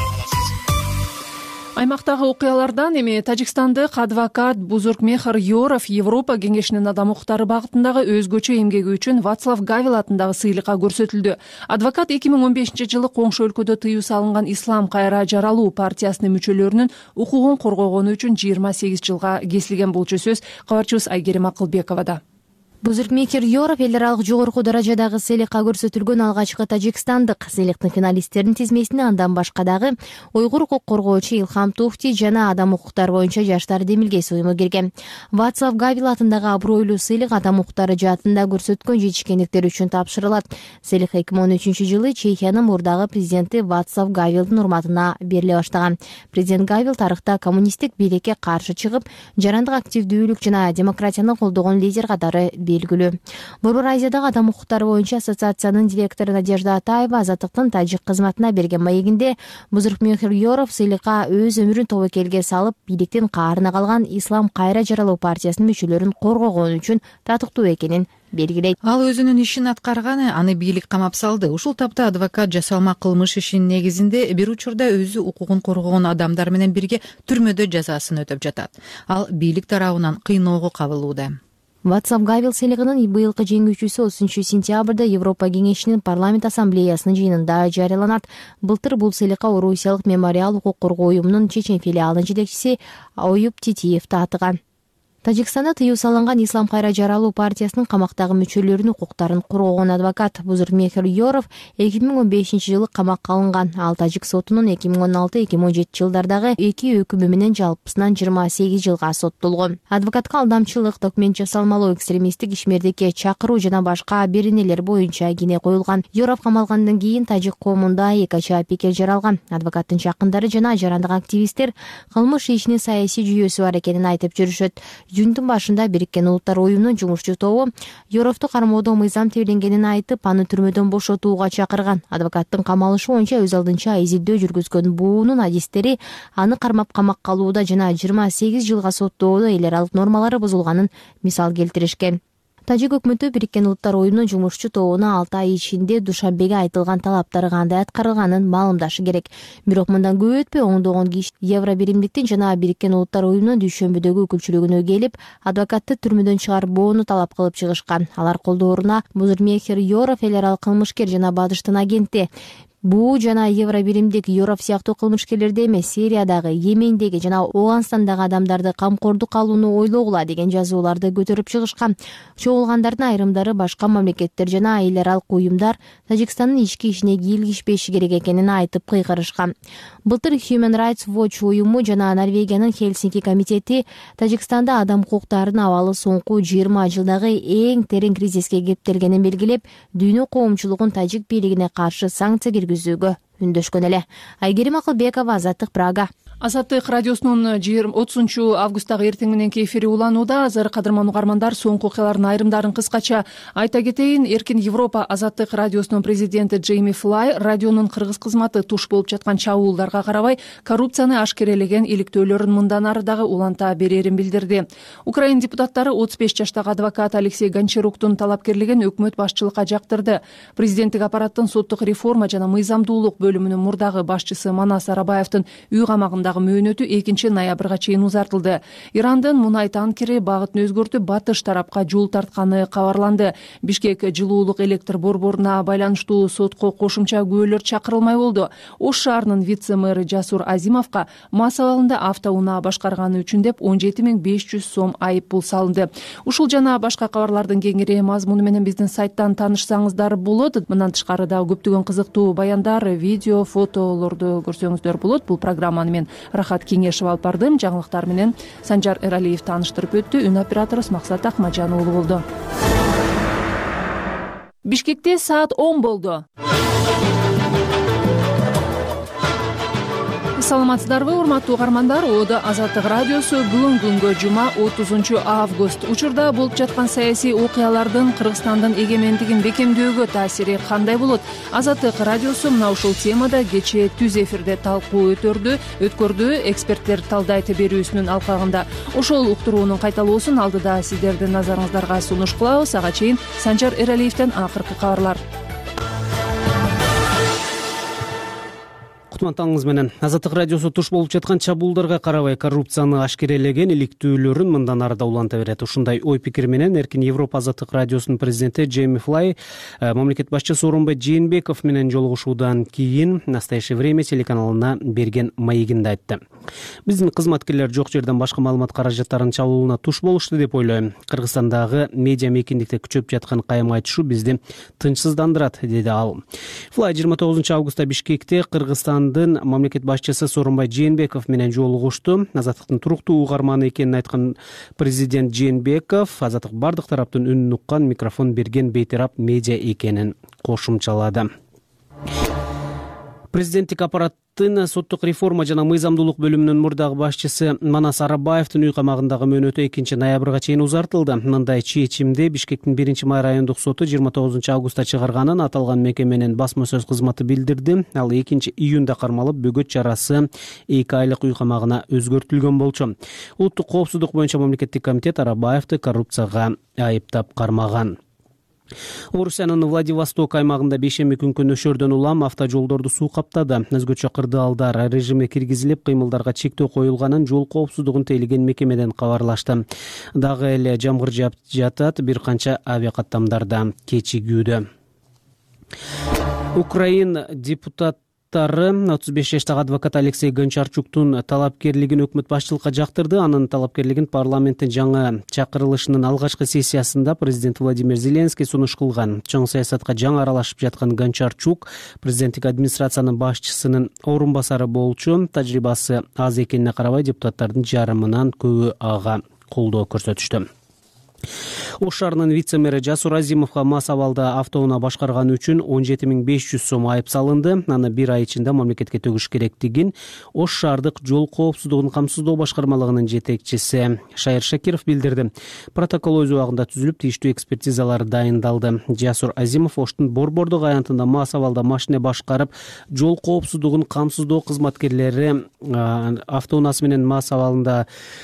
Аймактагы окуялардан эми тажикстандык адвокат Бузуркмехр Yorov Европа кеңешинин адам укуктары багытындагы өзгөчө эмгеги үчүн Вацлав Гавел атындагы сыйлыкка көрсөтүлдү. Адвокат 2015-жылы коңшу өлкөдө тыюу салынган Ислам кайра жаралуу партиясынын мүчөлөрүнүн укугун коргогону үчүн 28 жылга кесилген болчу сөз кабарчыбыз Айгерим Акылбековада. Бузуркмехр Yorov эл аралык жогорку даражадагы сыйлыкка көрсөтүлгөн алгачкы тажикстандык. Сыйлыктын финалисттеринин тизмесине андан башка дагы уйгур укук коргоочу Илхам Туфти жана адам укуктары боюнча жаштар демилгеси уюму кирген. Вацлав Гавел атындагы абройлуу сыйлык адам укуктары жаатында көрсөткөн жетишкендиктер үчүн тапшырылат. Сыйлык 2013-жылы Чехиянын мурдагы президенти Вацлав Гавелдин урматына бериле баштаган. Президент Гавел тарыхта коммунисттик бийликке каршы чыгып, жарандык активдүүлүк жана демократияны колдогон лидер катары белгилүү. Борбор Азиядагы адам укуктары боюнча ассоциациянын директору Надежда Атаева Азаттыктын тажик кызматына берген маегинде Бузуркмехр Yorov сыйлыкка өз өмүрүн тобокелге салып, бийликтин каарына калган Ислам кайра жаралуу партиясынын мүчөлөрүн коргогон үчүн татыктуу экенин белгилейт. Ал өзүнүн ишин аткарганы, аны бийлик камап салды. Ушул тапта адвокат жасалма кылмыш ишинин негизинде бир учурда өзү укугун коргогон адамдар менен бирге түрмөдө жазасын өтөп жатат. Ал бийлик тарабынан кыйноого кабылууда. Вацлав Гавел сыйлыгынын быйылкы жеңүүчүсү 30-сентябрда Европа кеңешинин парламент ассамблеясынын жыйынында жарыяланат. Былтыр бул сыйлыкка Орусиялык мемориал укук коргоо уюмунун Чечен филиалынын жетекчиси Оюп Титиев таатыган. Тажикстанда тыюу салынган Ислам кайра жаралуу партиясынын камактагы мүчөлөрүнүн укуктарын коргогон адвокат Бузуркмехр Yorov 2015-жылы камакка алынган. Ал тажик сотунун 2016-2017 жылдардагы 2 өкүмү менен жалпысынан 28 жылга соттолгон. Адвокатка алдамчылык, документ жасалмалоо, экстремисттик ишмердикке чакыруу жана башка беренелер боюнча кине коюлган. Yorov камалгандан кийин тажик коомунда экача пикир жаралган. Адвокаттын жакындары жана жарандык активисттер кылмыш ишинин саясий жүйөсү бар экенин айтып жүрүшөт. Жүйүндүн башында Бириккен Улуттар уюмунун жумушчу тобу Yorovду кармоодо мыйзам тебленгенин айтып, аны түрмөдөн бошотууга чакырган. Адвокаттын камалышы боюнча өз алдынча изилдөө жүргүзгөн буунун адистери аны кармап камакка алууда жана 28 жылга соттоодо эл аралык нормалары бузулганын мисал келтиришкен. Тажик өкмөтү Бириккен Улуттар уюмунун жумушчу тобуна 6 ай ичинде Душанбеге айтылган талаптары кандай аткарылганын маалымдашы керек. Бирок мындан көп өтпөй оңдогон киши Евро биримдиктин жана Бириккен Улуттар уюмунун Дүйшөмбүдөгү өкүлчүлүгүнө келип, адвокатты түрмөдөн чыгарбоону талап кылып чыгышкан. Алар колдооруна Бузуркмехр Yorov эл аралык кылмышкер жана Бадыштын агенти. Буу жана Евро биримдик Yorov сыяктуу кылмышкерлерди эмес, Сириядагы, Йемендеги жана Ооганстандагы адамдарды камкордукка алууну ойлогула деген жазууларды көтөрүп чыгышкан. Чогулгандардын айрымдары башка мамлекеттер жана эл аралык уюмдар Тажикстандын ички ишине кийлигишпеши керек экенин айтып кыйкырышкан. Былтыр Human Rights Watch уюму жана Норвегиянын Хельсинки комитети Тажикстанда адам укуктарынын абалы соңку 20 жылдагы эң терең кризиске кептелгенин белгилеп, дүйнө коомчулугун тажик бийлигине каршы санкция киргизүүгө үндөшкөн эле. Айгерим Акылбекова, Азаттык, Прага. Азаттык радиосунун 30 августтагы эртең мененки эфири уланууда. Азыр кадырман угармандар, соңку окуялардын айрымдарын кыскача айта кетейин. Эркин Европа Азаттык радиосунун президенти Джейми Флай радионун кыргыз кызматы туш болуп жаткан чабуулдарга карабай коррупцияны ашкерелеген иликтөөлөрүн мындан ары дагы уланта берерин билдирди. Украин депутаттары 35 жаштагы адвокат Алексей Гончаруктун талапкерлигин өкмөт башчылыкка жактырды. Президенттик аппараттын соттук реформа жана мыйзамдуулук бөлүмүнүн мурдагы башчысы Манас Арабаевдин үй камагында Кыргызстандагы мөөнөтү 2-ноябрга чейин узартылды. Ирандын мунай танкери багытын өзгөртүп батыш тарапка жол тартканы кабарланды. Бишкек жылуулук электр борборуна байланыштуу сотко кошумча күбөлөр чакырылмай болду. Ош шаарынын вице-мэры Жасур Азимовго мас абалында автоунаа башкарганы үчүн деп 17.500 сом айып пул салынды. Ушул жана башка кабарлардын кеңири мазмуну менен биздин сайттан таанышсаңыздар болот. Мындан тышкары да көптөгөн кызыктуу баяндар, видео, фотолорду көрсөңүздөр болот. Бул программаны мен Рахат Кеңешов алып бардым. Жаңылыктар менен Санжар Эралиев тааныштырып өттү. Үн оператору Максат Акмаджан уулу болду. Бишкекте саат 10 болду. Саламатсыздарбы, урматтуу угармандар? Ода Азаттык радиосу бүгүн күнгө жума 30 август. Учурда болуп жаткан саясий окуялардын Кыргызстандын эгемендигин бекемдөөгө таасири кандай болот? Азаттык радиосу мына ушул темада кечээ түз эфирде талкуу өткөрдү. Эксперттер талдайт берүүсүнүн алкагында. Ошол уктуруунун кайталоосун алдыда сиздердин назарыңыздарга сунуш кылабыз. Ага чейин Санжар Эралиевден акыркы кабарлар. Кутман менен Азаттык радиосу туш болуп жаткан чабуулдарга карабай коррупцияны ашкерелеген иликтүүлөрүн мындан ары да уланта берет. Ушундай ой пикир менен Эркин Европа Азаттык радиосунун президенти Джейми Флай мамлекет башчысы Сооронбай Жээнбеков менен жолугушуудан кийин «Настоящее время» телеканалына берген маегинде айтты. Биздин кызматкерлер жок жерден башка маалымат каражаттарынын чабуулуна туш болушту деп ойлойм. Кыргызстандагы медиа мейкиндикте күчөп жаткан кайым айтышуу бизди тынчсыздандырат, деди ал. Флай 29 августта Бишкекте Кыргызстандын мамлекет башчысы Сооронбай Жээнбеков менен жолугушту. Азаттыктын туруктуу угарманы экенин айткан президент Жээнбеков Азаттык бардык тараптын үнүн уккан, микрофон берген бейтарап медиа экенин кошумчалады. Президенттик аппараттын соттук реформа жана мыйзамдуулук бөлүмүнүн мурдагы башчысы Манас Арабаевдин үй камагындагы мөөнөтү 2-ноябрга чейин узартылды. Мындай чечимди Бишкектин 1-май райондук соту 29 августта чыгарганын аталган мекеменин басма сөз кызматы билдирди. Ал 2-июнда кармалып, бөгөт чарасы 2 айлык үй камагына өзгөртүлгөн болчу. Улуттук коопсуздук боюнча мамлекеттик комитет Арабаевди коррупцияга айыптап кармаган. Орусиянын Владивосток аймагында бейшемби күнкү нөшөрдөн улам автожолдорду суу каптады. Өзгөчө кырдаалдар режиме киргизилип, кыймылдарга чектөө коюлганын жол коопсуздугун тейлеген мекемеден кабарлашты. Дагы эле жамгыр жаап жатат, бир канча авиакаттамдарда кечигүүдө. Украин депутаттары 35 жаштагы адвокат Алексей Гончарчуктун талапкерлигин өкмөт башчылыкка жактырды. Анын талапкерлигин парламенттин жаңы чакырылышынын алгачкы сессиясында президент Владимир Зеленский сунуш кылган. Чоң саясатка жаңы аралашып жаткан Гончарчук президенттик администрациянын башчысынын орун басары болчу. Тажрыйбасы аз экенине карабай депутаттардын жарымынан көбү ага колдоо көрсөтүштү. Ош шаарынын вице-мери Жасур Азимовго мас абалда автоунаа башкарганы үчүн 17.500 сом айып салынды. Аны бир ай ичинде мамлекетке төгүш керектигин Ош шаардык жол коопсуздугун камсыздоо башкармалыгынын жетекчиси Шайыр Шакиров билдирди. Протокол өз убагында түзүлүп, тийиштүү экспертизалар дайындалды. Жасур Азимов Оштун борбордук аянтында мас абалда машина башкарып, жол коопсуздугун камсыздоо кызматкерлери автоунаасы менен мас абалында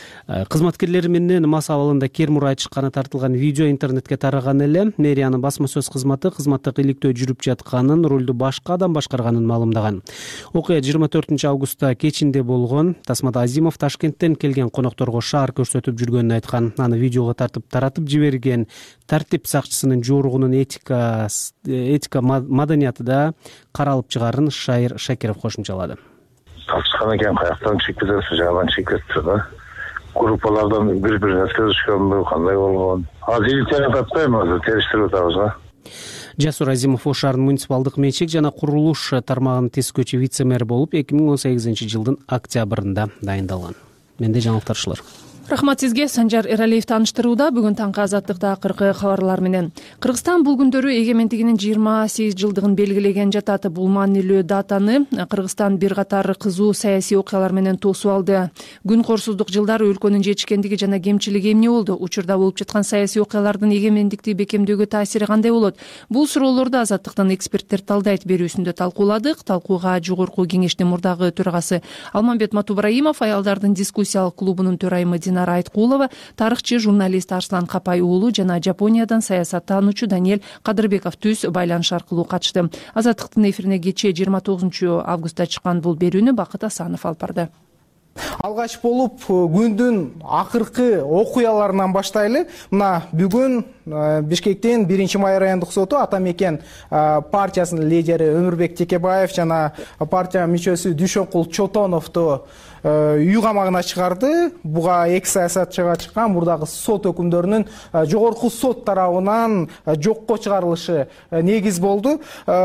кермур айтышканы тартылган видео интернетке тараган эле. Мэриянын басма сөз кызматы кызматтык иликтөө жүрүп жатканын, рулду башка адам башкарганын маалымдаган. Окуя 24 августта кечинде болгон. Тасмада Азимов Ташкенттен келген конокторго шаар көрсөтүп жүргөнүн айткан. Аны видеого тартып таратып жиберген тартип сакчысынын жоругунун этика маданияты да каралып чыгарын Шайыр Шакиров кошумчалады. Тартышкан экен, каяктан чеккизесиз, жагынан чеккетти да. Группалардан бири-бирине сөзүшкөнбү, кандай болгон. Азыр иликтерин таппайм, азыр териштирип атабыз да. Жасур Азимов Ош шаарынын муниципалдык менчик жана курулуш тармагынын тескөөчү вице-мэр болуп 2018 жылдын октябрында дайындалган. Менде жаңылыктар ушулар. Рахмат сизге. Санжар Эралиев тааныштырууда. Бүгүн таңкы Азаттыкта акыркы кабарлар менен. Кыргызстан бул күндөрү эгемендигинин 28 жылдыгын белгилеген жатат. Бул маанилүү датаны Кыргызстан бир катар кызуу саясий окуялар менен тосуп алды. Күн корсуздук жылдары өлкөнүн жетишкендиги жана кемчилиги эмне болду? Учурда болуп жаткан саясий окуялардын эгемендикти бекемдөөгө таасири кандай болот? Бул суроолорду Азаттыктын эксперттер талдайт берүүсүндө талкууладык. Талкууга Жогорку кеңештин мурдагы төрагасы Алмамбет Матубраимов, аялдардын дискуссиялык клубунун төрайымы Динара Айткулова, тарыхчы журналист Арслан Капай уулу жана Жапониядан саясаттануучу Даниэль Кадырбеков түз байланыш аркылуу катышты. Азаттыктын эфирине кечээ 29 августта чыккан бул берүүнү Бакыт Асанов алып барды. Алгач болуп күндүн акыркы окуяларынан баштайлы. Мына бүгүн Бишкектин 1-май райондук соту Атамекен партиясынын лидери Өмүрбек Текебаев жана партия мүчөсү Дүйшөнкул Чотоновду үй камагына чыгарды. Буга эки саясатчыга чыккан мурдагы сот өкүмдөрүнүн жогорку сот тарабынан жокко чыгарылышы негиз болду.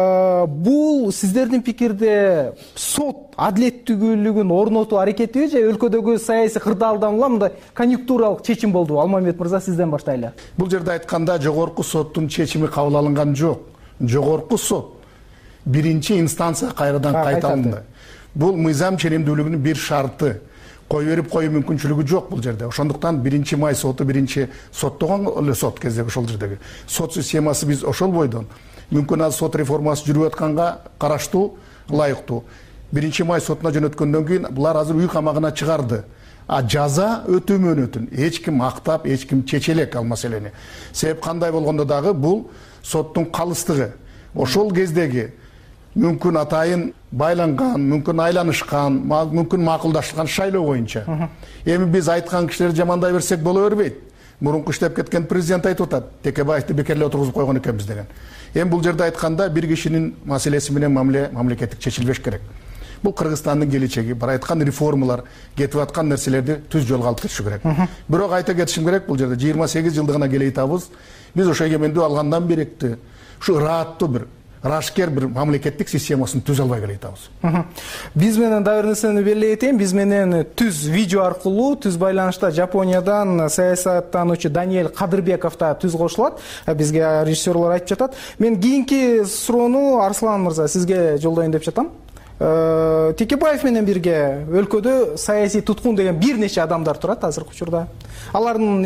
Бул сиздердин пикирде сот адилеттүүлүгүн орнотуу аракетиби же өлкөдөгү саясий кырдаалдан улам мындай конъюнктуралык чечим болду? Алмамбет мырза, сизден баштайлы. Бул жерде айтканда жогорку соттун чечими кабыл алынган жок. Жогорку сот биринчи инстанция кайрадан кайталынды. Бул мыйзам ченемдүүлүгүнүн бир шарты. Кой берип коюу мүмкүнчүлүгү жок бул жерде. Ошондуктан 1-май соту биринчи соттогон эле сот кездеги ошол жердеги сот системасы биз ошол бойдон мүмкүн азыр сот реформасы жүрүп атканга караштуу, ылайыктуу. 1-май сотуна жөнөткөндөн кийин булар азыр үй камагына чыгарды. А жаза өтүү мөөнөтүн эч ким актап, эч ким чече элек ал маселени. Себеп кандай болгондо дагы бул соттун калыстыгы. Ошол кездеги мүмкүн атайын байланган, мүмкүн айланышкан, мүмкүн макулдашылган шайлоо боюнча. Эми биз айткан кишилерди жамандай берсек боло бербейт. Мурунку иштеп кеткен президент айтып атат, Текебаевди бекерлеп отургузуп койгон экенбиз деген. Эми бул жерде айтканда бир кишинин маселеси менен мамлекеттик чечилбеш керек. Бул Кыргызстандын келечеги, бар айткан реформалар, кетип аткан нерселерди түз жолго алып кетиши керек. Бирок айта кетишим керек, бул жерде 28 жылдыгына келе атабыз. Биз ошо эгемендүү алгандан беректи ушу ырааттуу бир рашкер бир мамлекеттик системасын түз албай келе атабыз. Биз менен дагы бир нерсени белгилей кетейин. Биз менен түз видео аркылуу түз байланышта Жапониядан саясаттануучу Даниэль Кадырбеков да түз кошулат. Бизге режиссерлор айтып жатат. Мен кийинки суроону Арслан мырза сизге жолдоюн деп жатам. Текебаев менен бирге өлкөдө саясий туткун деген бир нече адамдар турат азыркы учурда. Алардын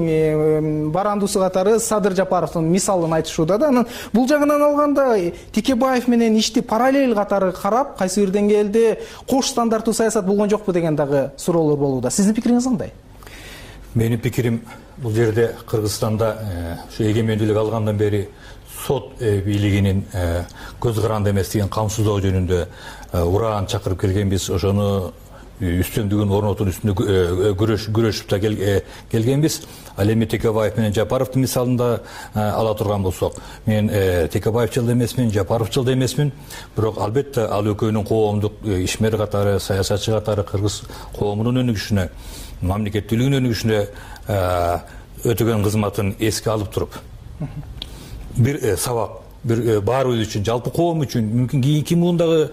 эң барандуусу катары Садыр Жапаровдун мисалын айтышууда да. Анан бул жагынан алганда Текебаев менен ишти параллель катары карап, кайсы бир деңгээлде кош стандарттуу саясат болгон жокпу деген дагы суроолор болууда. Сиздин пикириңиз кандай? Менин пикирим, бул жерде Кыргызстанда ушу эгемендүүлүк алгандан бери сот бийлигинин көз каранды эместигин камсыздоо жөнүндө ураан чакырып келгенбиз. Ошону үстөмдүгүн орнотуу үстүндө күрөшүп да келгенбиз. Ал эми Текебаев менен Жапаровдун мисалында ала турган болсок, мен Текебаевчыл да эмесмин, Жапаровчул да эмесмин, бирок албетте ал экөөнүн коомдук ишмер катары, саясатчы катары кыргыз коомунун өнүгүшүнө, мамлекеттүүлүгүнүн өнүгүшүнө өтөгөн кызматын эске алып туруп, бир сабак, бир баарыбыз үчүн, жалпы коом үчүн, мүмкүн кийинки муундагы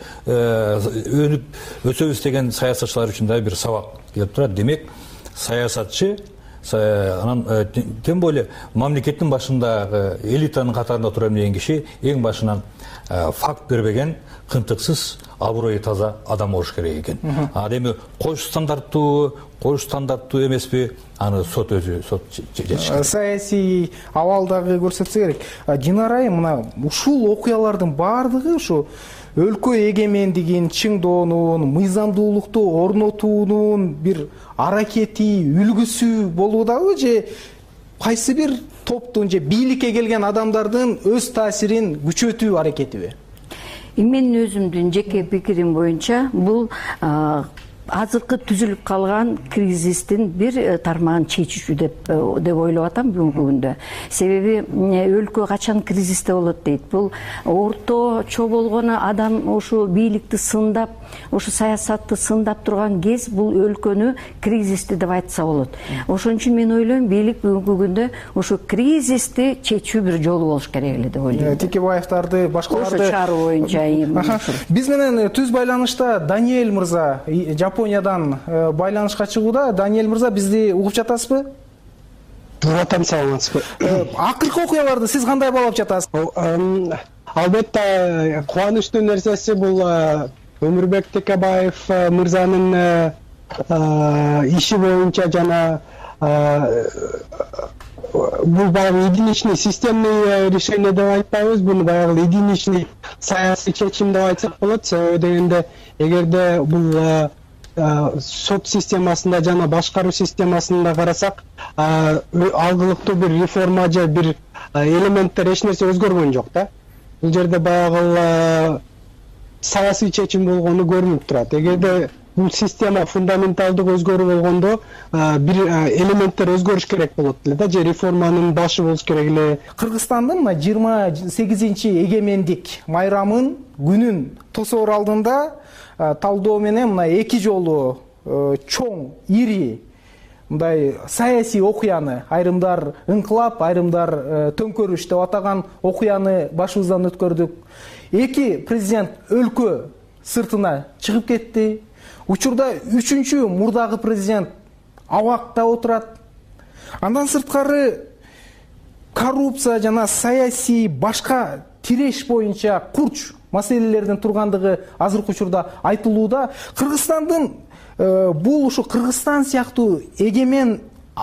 өнүп өсөбүз деген саясатчылар үчүн да бир сабак келип турат. Демек, саясатчы анан тем более мамлекеттин башындагы элитанын катарында турам деген киши эң башынан факт бербеген, кынтыксыз, абройу таза адам болуш керек экен. Ал эми кош стандарттуу эмеспи, аны сот өзү жетишкен. Саясий абалдагы көрсөтсө керек. Динара айым, мына ушул окуялардын баардыгы ушу өлкө эгемендигин чыңдоонун, мыйзамдуулукту орнотуунун бир аракети, үлгүсү болуудабы же кайсы бир топтун же бийликке келген адамдардын өз таасирин күчөтүү аракетиби? Менин өзүмдүн жеке пикирим боюнча бул азыркы түзүлүп калган кризистин бир тармагын чечүүчү деп ойлоп атам бүгүнкү күндө. Себеби өлкө качан кризисте болот дейт. Бул орточо болгону адам ушу бийликти сындап, ушу саясатты сындап турган кез бул өлкөнү кризисте деп айтса болот. Ошон үчүн мен ойлойм, бийлик бүгүнкү күндө ушу кризисти чечүү бир жолу болуш керек эле деп ойлойм. Текебаевдарды, башкаларды чару боюнча. Биз менен түз байланышта Даниэль мырза Япониядан байланышка чыгууда. Даниэль мырза, бизди угуп жатасызбы? Угуп атам, саламатсызбы? Акыркы окуяларды сиз кандай баалап жатасыз? Албетте кубанычтуу нерсеси бул Өмүрбек Текебаев мырзанын иши боюнча жана бул баягы единичный системный решение деп айтпайбыз, буну баягы единичный саясий чечим деп айтсак болот. Себеби дегенде эгерде бул сот системасында жана башкаруу системасында карасак, алгылыктуу бир реформа же бир элементтер эч нерсе өзгөргөн жок да. Бул жерде баягы саясий чечим болгону көрүнүп турат. Эгерде бул система фундаменталдык өзгөрүү болгондо бир элементтер өзгөрүш керек болот эле да, же реформанын башы болуш керек эле. Кыргызстандын мына 28 эгемендик майрамын күнүн тосоор алдында талдоо менен мына 2 жолу чоң ири мындай саясий окуяны, айрымдар ыңкылап, айрымдар төңкөрүш деп атаган окуяны башыбыздан өткөрдүк. 2 президент өлкө сыртына чыгып кетти. Учурда 3-чү мурдагы президент абакта отурат. Андан сырткары коррупция жана саясий башка тиреш боюнча курч маселелердин тургандыгы азыркы учурда айтылууда. Кыргызстандын бул ушу Кыргызстан сыяктуу эгемен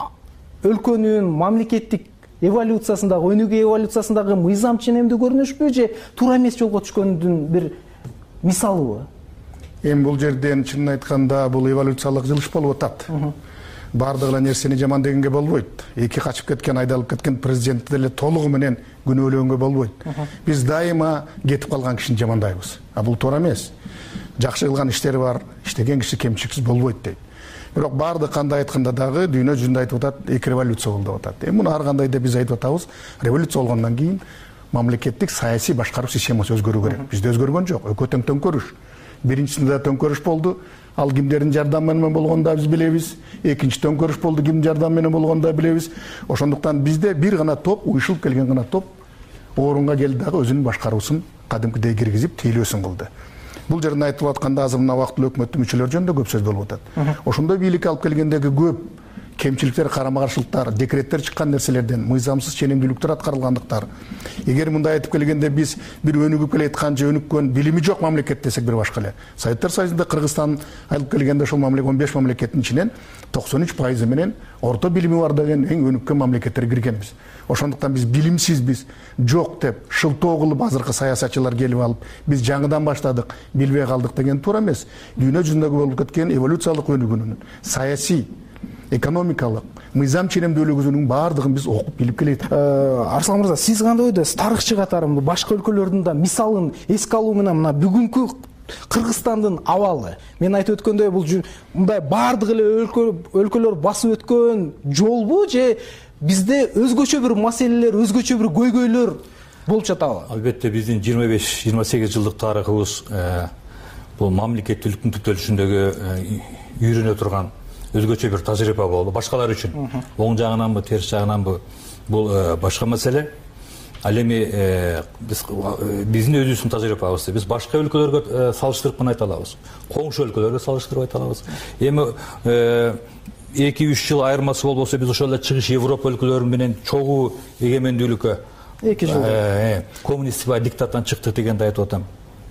өлкөнүн мамлекеттик эволюциясындагы, өнүгүү эволюциясындагы мыйзам ченемдүү көрүнүшпү же туура эмес жолго түшкөндүн бир мисалыбы? Эми бул жерден чынын айтканда бул эволюциялык жылыш болуп атат. Бардык эле нерсени жаман дегенге болбойт. 2 качып кеткен, айдалып кеткен президентти деле толугу менен күнөөлөгөнгө болбойт. Биз дайыма кетип калган кишини жамандайбыз. А бул туура эмес. Жакшы кылган иштери бар, иштеген киши кемчиликсиз болбойт дейт. Бирок бардык кандай айтканда дагы дүйнө жүзүндө айтып атат, 2 революция болду деп атат. Эми муну ар кандай деп биз айтып атабыз, революция болгондон кийин мамлекеттик саясий башкаруу системасы өзгөрүү керек. Бизде өзгөргөн жок. Өкө тең төңкөрүш. Биринчисинде төңкөрүш болду. Ал кимдердин жардамы менен болгонун биз билебиз. Экинчи төңкөрүш болду, кимдин жардамы менен болгонун да билебиз. Ошондуктан бизде бир гана топ, уюшулуп келген гана топ орунга келди дагы өзүнүн башкаруусун кадимкидей киргизип, тейлөөсүн кылды. Бул жерден айтылып атканда азыр мына убактылуу өкмөттүн мүчөлөрү жөнүндө көп сөз болуп атат. Ошондой бийлик алып келгендеги көп кемчиликтер, карама каршылыктар, декреттер чыккан нерселерден, мыйзамсыз ченемдүүлүктөр аткарылгандыктар. Эгер мындай айтып келгенде биз бир өнүгүп келаткан же өнүккөн, билими жок мамлекет десек бир башка эле. Советтер Союзунда Кыргызстан алып келгенде ошол 15 мамлекеттин ичинен 93% менен орто билими бар деген эң өнүккөн мамлекеттерге киргенбиз. Ошондуктан биз билимсизбиз, жок деп шылтоо кылып азыркы саясатчылар келип алып, биз жаңыдан баштадык, билбей калдык деген туура эмес. Дүйнө жүзүндөгү болуп кеткен эволюциялык өнүгүүнүн, саясий, экономикалык, мыйзам ченемдүүлүгүнүн баардыгын биз окуп билип келет. Арслан мырза, сиз кандай ойдосуз? Тарыхчы катары башка өлкөлөрдүн да мисалын эске алуу менен мына бүгүнкү Кыргызстандын абалы, мен айтып өткөндөй бул мындай баардык эле өлкөлөр басып өткөн жолбу же бизде өзгөчө бир маселелер, өзгөчө бир көйгөйлөр болуп жатабы? Албетте биздин 25-28 жылдык тарыхыбыз бул мамлекеттүүлүктүн түптөлүшүндөгү үйрөнө турган өзгөчө бир тажрыйба болду. Башкалар үчүн оң жагынанбы, терс жагынанбы бул башка маселе. Ал эми биздин өзүбүздүн тажрыйбабызды биз башка өлкөлөргө салыштырып гана айта алабыз. Коңшу өлкөлөргө салыштырып айта алабыз. Эми 2-3 жыл айырмасы болбосо биз ошол эле чыгыш Европа өлкөлөрү менен чогуу эгемендүүлүккө 2 жыл коммунисттик диктаттан чыктык дегенди айтып атам.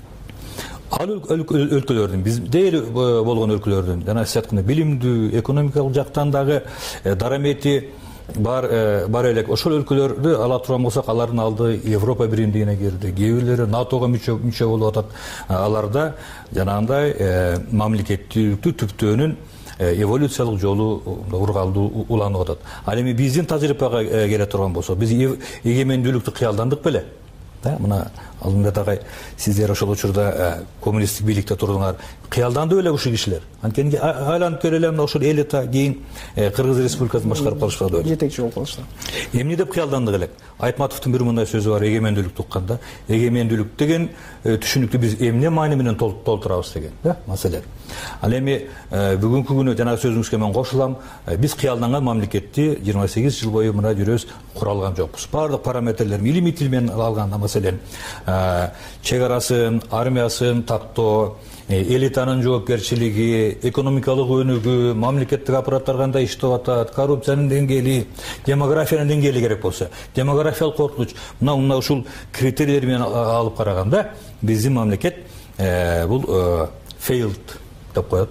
Ал өлкөлөрдүн бизде болгон өлкөлөрдүн жана сиз айткандай билимдүү, экономикалык жактан дагы дарамети бар элек. Ошол өлкөлөрдү ала турган болсок, алардын алды Европа биримдигине кирди. Кээ бирлери НАТОго мүчө болуп атат. Аларда жанагындай мамлекеттүүлүктү түптөөнүн эволюциялык жолу ургалдуу уланып атат. Ал эми биздин тажрыйбага келе турган болсок, биз эгемендүүлүктү кыялдандык беле? Мына Алмурат агай, сиздер ошол учурда коммунисттик бийликте турдуңар. Кыялданды беле ушул кишилер? Анткени айланып келе эле ошол элита кийин Кыргыз Республикасын башкарып калышпады беле? Жетекчи болуп калышты. Эмне деп кыялдандык элек? Айтматовдун бир мындай сөзү бар, эгемендүүлүктү укканда. Эгемендүүлүк деген түшүнүктү биз эмне маани менен толтурабыз деген, маселе. Ал эми бүгүнкү күнү жанагы сөзүңүзгө мен кошулам. Биз кыялданган мамлекетти 28 жыл бою мына жүрөбүз, кура алган жокпуз. Бардык параметрлер илимий тил менен алганда, маселен, чек арасын, армиясын тактоо, элитанын жоопкерчилиги, экономикалык өнүгүү, мамлекеттик аппараттар кандай иштеп атат, коррупциянын деңгээли, демографиянын деңгээли керек болсо, демографиялык коркунуч, мына ушул критерийлер менен алып караганда биздин мамлекет бул failed деп коет.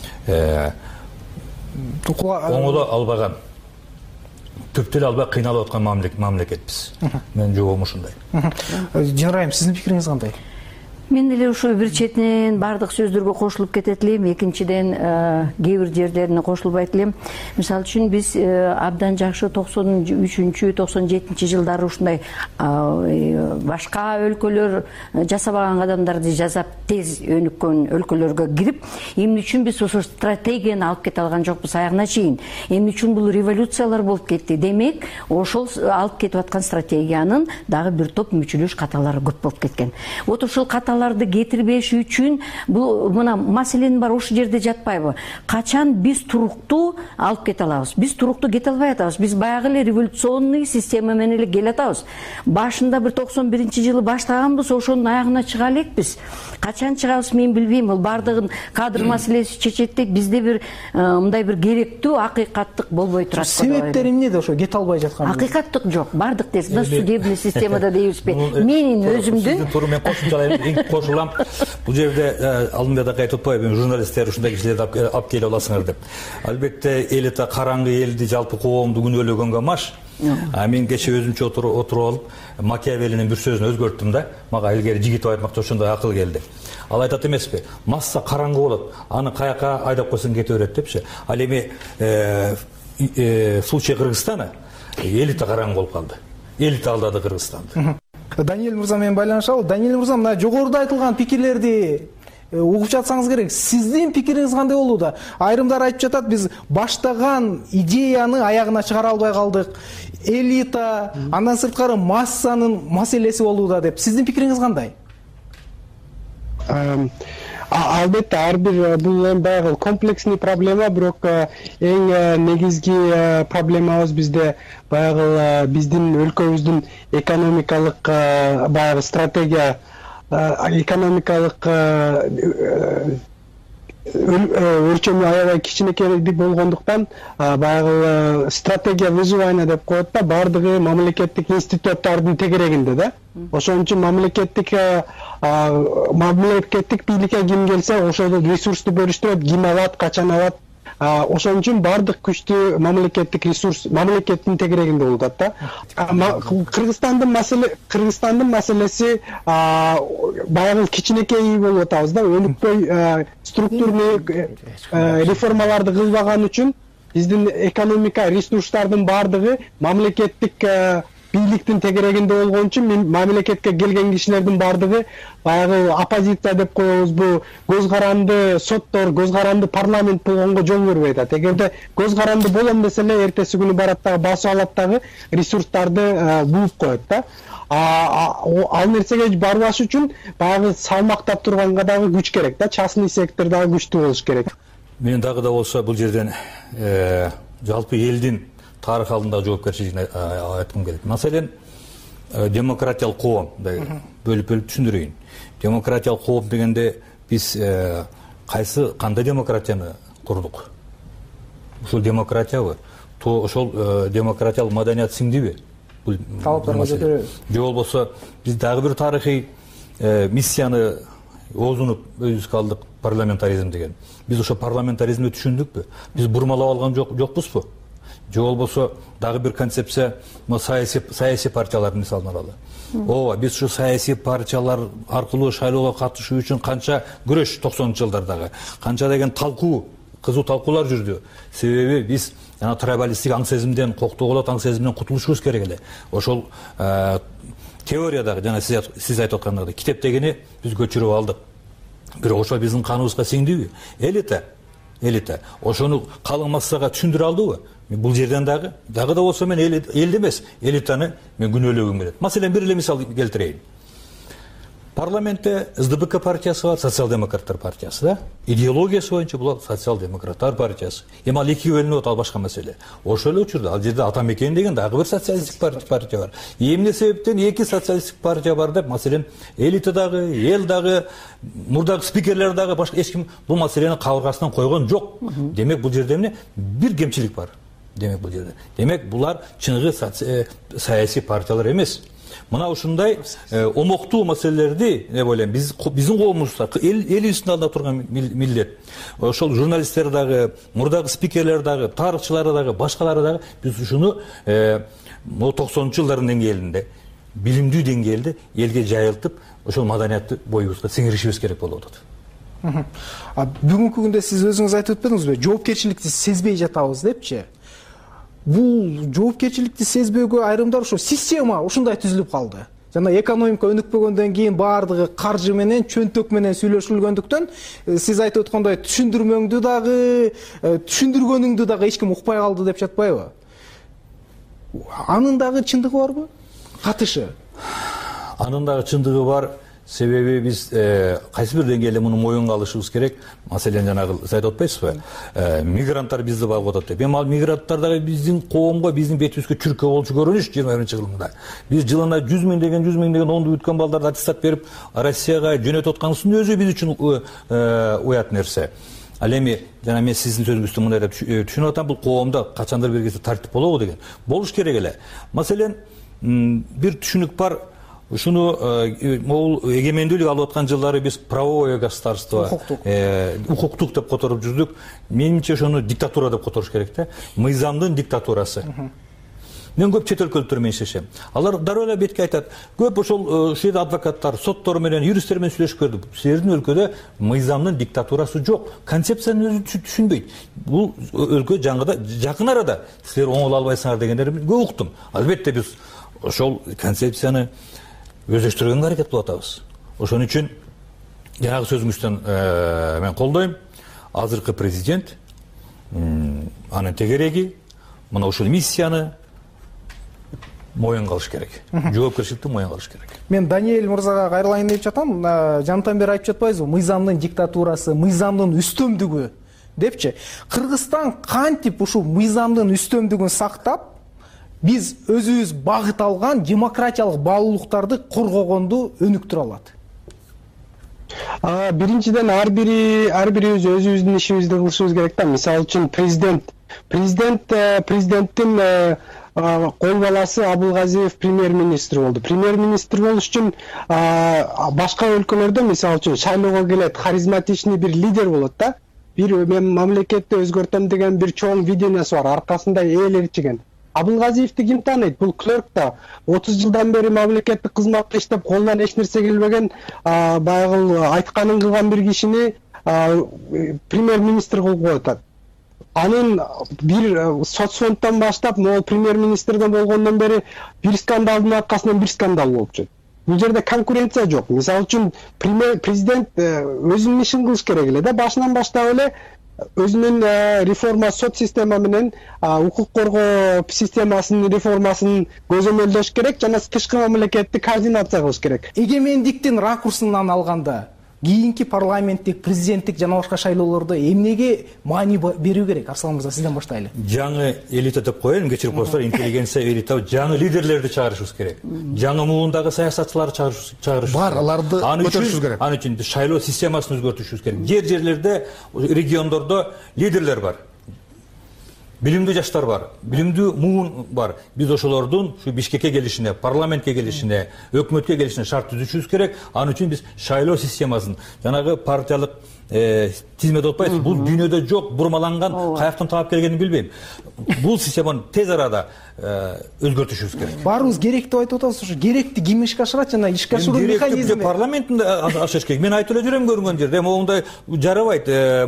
Оңоло албаган, түптөлө албай кыйналып аткан мамлекетпиз. Менин жообум ушундай. Жанрайым, сиздин пикириңиз кандай? Мен деле ушул бир четинен баардык сөздөргө кошулуп кетет элем, экинчиден кээ бир жерлерине кошулбайт элем. Мисалы үчүн биз абдан жакшы 93-97 жылдары ушундай башка өлкөлөр жасабаган кадамдарды жасап тез өнүккөн өлкөлөргө кирип, эмне үчүн биз ошол стратегияны алып кете алган жокпуз аягына чейин? Эмне үчүн бул революциялар болуп кетти? Демек, ошол алып кетип аткан стратегиянын дагы бир топ мүчүлөш каталары көп болуп кеткен. Вот ошол каталарды кетирбеш үчүн бул мына маселенин баары ошол жерде жатпайбы? Качан биз туруктуу алып кете алабыз? Биз туруктуу кете албай атабыз. Биз баягы эле революционный система менен эле кел атабыз. Башында бир 91-жылы баштаганбыз, ошонун аягына чыга элекпиз. Качан чыгабыз мен билбейм. Бул бардыгын кадр маселеси чечет деп бизде бир мындай бир керектүү акыйкаттык болбой турат. Себептери эмнеде ошо кете албай жаткан? Акыйкаттык жок. Бардык тез судебный системада дейбизби? Менин өзүмдүн кошулам. Бул жерде алдында да айтып атпайбы, журналисттер ушундай кишилерди алып келип аласыңар деп. Албетте элита караңгы элди жалпы коомду күнөөлөгөнгө маш. Мен кече өзүмчө отуруп алып Макиавеллинин бир сөзүн өзгөрттүм да. Мага илгери Жигитов айтмакчы ошондой акыл келди. Ал айтат эмеспи? Масса караңгы болот. Аны каяка айдап койсоң кете берет депчи. Ал эми случай Кыргызстана элита караңгы болуп калды. Элита алдады Кыргызстанды. Даниэль мырза менен байланышалы. Даниэль мырза, мына жогоруда айтылган пикирлерди угуп жатсаңыз керек. Сиздин пикириңиз кандай болууда? Айрымдар айтып жатат, биз баштаган идеяны аягына чыгара албай калдык. Элита, андан сырткары массанын маселеси болууда деп. Сиздин пикириңиз кандай? Албетте ар бир бул эми баягы комплексный проблема, бирок эң негизги проблемабыз бизде баягы биздин өлкөбүздүн экономикалык баягы стратегия, экономикалык өлчөмү аябай кичинекей болгондуктан баягы стратегия выживания деп коет да, баардыгы мамлекеттик институттардын тегерегинде да. Ошон үчүн мамлекеттик бийликке ким келсе ошол ресурсту бөлүштүрөт, ким алат, качан алат. Ошон үчүн баардык күчтүү мамлекеттик ресурс мамлекеттин тегерегинде болуп атат да. Кыргызстандын маселеси баягы кичинекей болуп атабыз да. Өнүкпөй структурный реформаларды кылбаган үчүн биздин экономика ресурстардын баардыгы мамлекеттик бийликтин тегерегинде болгон үчүн мамлекетке келген кишилердин баардыгы баягы оппозиция деп коебузбу, көз каранды соттор, көз каранды парламент болгонго жол бербей атат. Эгерде көз каранды болом десе эле эртеси күнү барат дагы басып алат дагы ресурстарды бууп коет да. Ал нерсеге барбаш үчүн баягы салмактап турганга дагы күч керек да, частный сектор дагы күчтүү болуш керек. Мен дагы да болсо бул жерден жалпы элдин тарых алдындагы жоопкерчилигин айткым келет. Маселен, демократиялык коом, бөлүп түшүндүрөйүн. Демократиялык коом дегенде биз кандай демократияны курдук? Ушул демократиябы? Ошол демократиялык маданият сиңдиби? Же болбосо биз дагы бир тарыхый миссияны оозунуп өзүбүзгө алдык, парламентаризм деген. Биз ошо парламентаризмди түшүндүкпү? Биз бурмалап алган жокпузбу? Же болбосо дагы бир концепция саясий партияларды мисалын алалы. Ооба, биз ушу саясий партиялар аркылуу шайлоого катышуу үчүн канча күрөш 90-жылдардагы, канча деген талкуу, кызуу талкуулар жүрдү. Себеби биз жана трибалисттик аң сезимден, коктогулат аң сезимден кутулушубуз керек эле. Ошол теориядагы жана сиз айтып аткандагы китептегени биз көчүрүп алдык. Бирок ошол биздин каныбызга сиңдиби? Элита ошону калың массага түшүндүрө алдыбы? Бул жерден дагы да болсо мен элди эмес, элитаны мен күнөөлөгүм келет. Маселен бир эле мисал келтирейин. Парламентте СДПК партиясы бар, социал-демократтар партиясы да. Идеологиясы боюнча бул социал-демократтар партиясы. Эми ал экиге бөлүнүп ал башка маселе. Ошол эле учурда ал жерде Атамекен деген дагы бир социалисттик партия бар. Эмне себептен эки социалисттик партия бар деп, маселен, элита дагы, эл дагы, мурдагы спикерлер дагы башка эч ким бул маселени кабыргасынан койгон жок. Демек бул жерде эмне? Бир кемчилик бар. Демек бул жерде. Демек булар чыныгы саясий партиялар эмес. Мына ушундай омоктуу маселелерди, деп ойлойм, биздин коомубузда, элибиздин алдында турган милдет. Ошол журналисттер дагы, мурдагы спикерлер дагы, тарыхчылар дагы, башкалары дагы биз ушуну 90-жылдардын деңгээлинде билимдүү деңгээлде элге жайылтып ошол маданиятты боюбузга сиңиришибиз керек болуп атат. Бүгүнкү күндө сиз өзүңүз айтып өтпөдүңүзбү, жоопкерчиликти сезбей жатабыз депчи. Бул жоопкерчиликти сезбөөгө айрымдар ошо система ушундай түзүлүп калды. Жана экономика өнүкпөгөндөн кийин баардыгы каржы менен, чөнтөк менен сүйлөшүлгөндүктөн сиз айтып өткөндөй түшүндүрмөңдү дагы, түшүндүргөнүңдү дагы эч ким укпай калды деп жатпайбы? Анын дагы чындыгы барбы? Катышы? Анын дагы чындыгы бар. Себеби биз кайсы бир деңгээлде муну моюнга алышыбыз керек. Маселен, жанагы сиз айтып атпайсызбы? Мигранттар бизди багып атат деп. Эми ал мигранттар дагы биздин коомго, биздин бетибизге чүркө болчу көрүнүш 21-жылында. Биз жылына 100 миң деген оңду бүткөн балдарды аттестат берип Россияга жөнөтүп атканыбыздын өзү биз үчүн уят нерсе. Ал эми жана мен сиздин сөзүңүздү мындай деп түшүнүп атам, бул коомдо качандыр бир кезде тартип болобу деген. Болуш керек эле. Маселен, бир түшүнүк бар. Ушуну эгемендүүлүк алып аткан жылдары биз правовое государство, укуктук деп которуп жүрдүк. Менимче ошону диктатура деп которуш керек да. Мыйзамдын диктатурасы. Мен көп чет өлкөлүктөр менен иштешем. Алар дароо эле бетке айтат. Көп ошол жерде адвокаттар, соттор менен, юристтер менен сүйлөшүп көрдүк. Силердин өлкөдө мыйзамдын диктатурасы жок. Концепцияны өзү түшүнбөйт. Бул өлкө жаңыда, жакын арада силер оңоло албайсыңар дегендерди көп уктум. Албетте биз ошол концепцияны өздөштүргөнгө аракет кылып атабыз. Ошон үчүн жанагы сөзүңүздөн мен колдойм. Азыркы президент анын тегереги мына ушул миссияны моюнга алыш керек. Жоопкерчиликти моюнга алыш керек. Мен Даниэль мырзага кайрылайын деп жатам. Жантан бери айтып жатпайсызбы? Мыйзамдын диктатурасы, мыйзамдын үстөмдүгү депчи. Кыргызстан кантип ушул мыйзамдын үстөмдүгүн сактап, биз өзүбүз багыт алган демократиялык баалуулуктарды коргогонду өнүктүрө алат? Биринчиден ар бирибиз өзүбүздүн ишибизди кылышыбыз керек да. Мисалы үчүн президенттин кол баласы Абылгазиев премьер-министр болду. Премьер-министр болуш үчүн башка өлкөлөрдө мисалы үчүн шайлоого келет, харизматичный бир лидер болот да. Бир мен мамлекетти өзгөртөм деген бир чоң видениясы бар, аркасында ээлерчиген. Абылгазиевди ким тааныйт? Бул клерк да. 30 жылдан бери мамлекеттик кызматта иштеп, колунан эч нерсе келбеген, баягы айтканын кылган бир кишини премьер-министр кылып коюп атат. Анын бир соцфонддон баштап, могул премьер-министрден болгондон бери бир скандалдын аркасынан бир скандал болуп жүрөт. Бул жерде конкуренция жок. Мисалы үчүн президент өзүнүн ишин кылыш керек эле да. Башынан баштап эле өзүнүн реформа соц система менен укук коргоо системасынын реформасын көзөмөлдөш керек жана тышкы мамлекетти координация кылыш керек. Эгемендиктин ракурсунан алганда кийинки парламенттик, президенттик жана башка шайлоолордо эмнеге маани берүү керек? Арслан мырза, сизден баштайлы. Жаңы элита деп коеюн, кечирип коесуздар, интеллигенция элита, жаңы лидерлерди чыгарышыбыз керек. Жаңы муундагы саясатчыларды чыгарышыбыз бар, аларды көтөрүшүбүз керек. Аны үчүн шайлоо системасын өзгөртүшүбүз керек. Жерлерде, региондордо лидерлер бар. Билимдүү жаштар бар, билимдүү муун бар. Биз ошолордун ушу Бишкекке келишине, парламентке келишине, өкмөткө келишине шарт түзүшүбүз керек. Аны үчүн биз шайлоо системасын, жанагы партиялык тизмет отпайсыз. Бул дүйнөдө жок, бурмаланган, каяктан таап келгенин билбейм. Бул системаны тез арада өзгөртүшүбүз керек. Баарыбыз керек деп айтып атабыз. Ошо керекти ким ишке ашырат жана ишке ашыруу механизми? Парламенттин ашыш керек. Мен айтып эле жүрөм көрүнгөн жерде. Эми мондай жарабайт.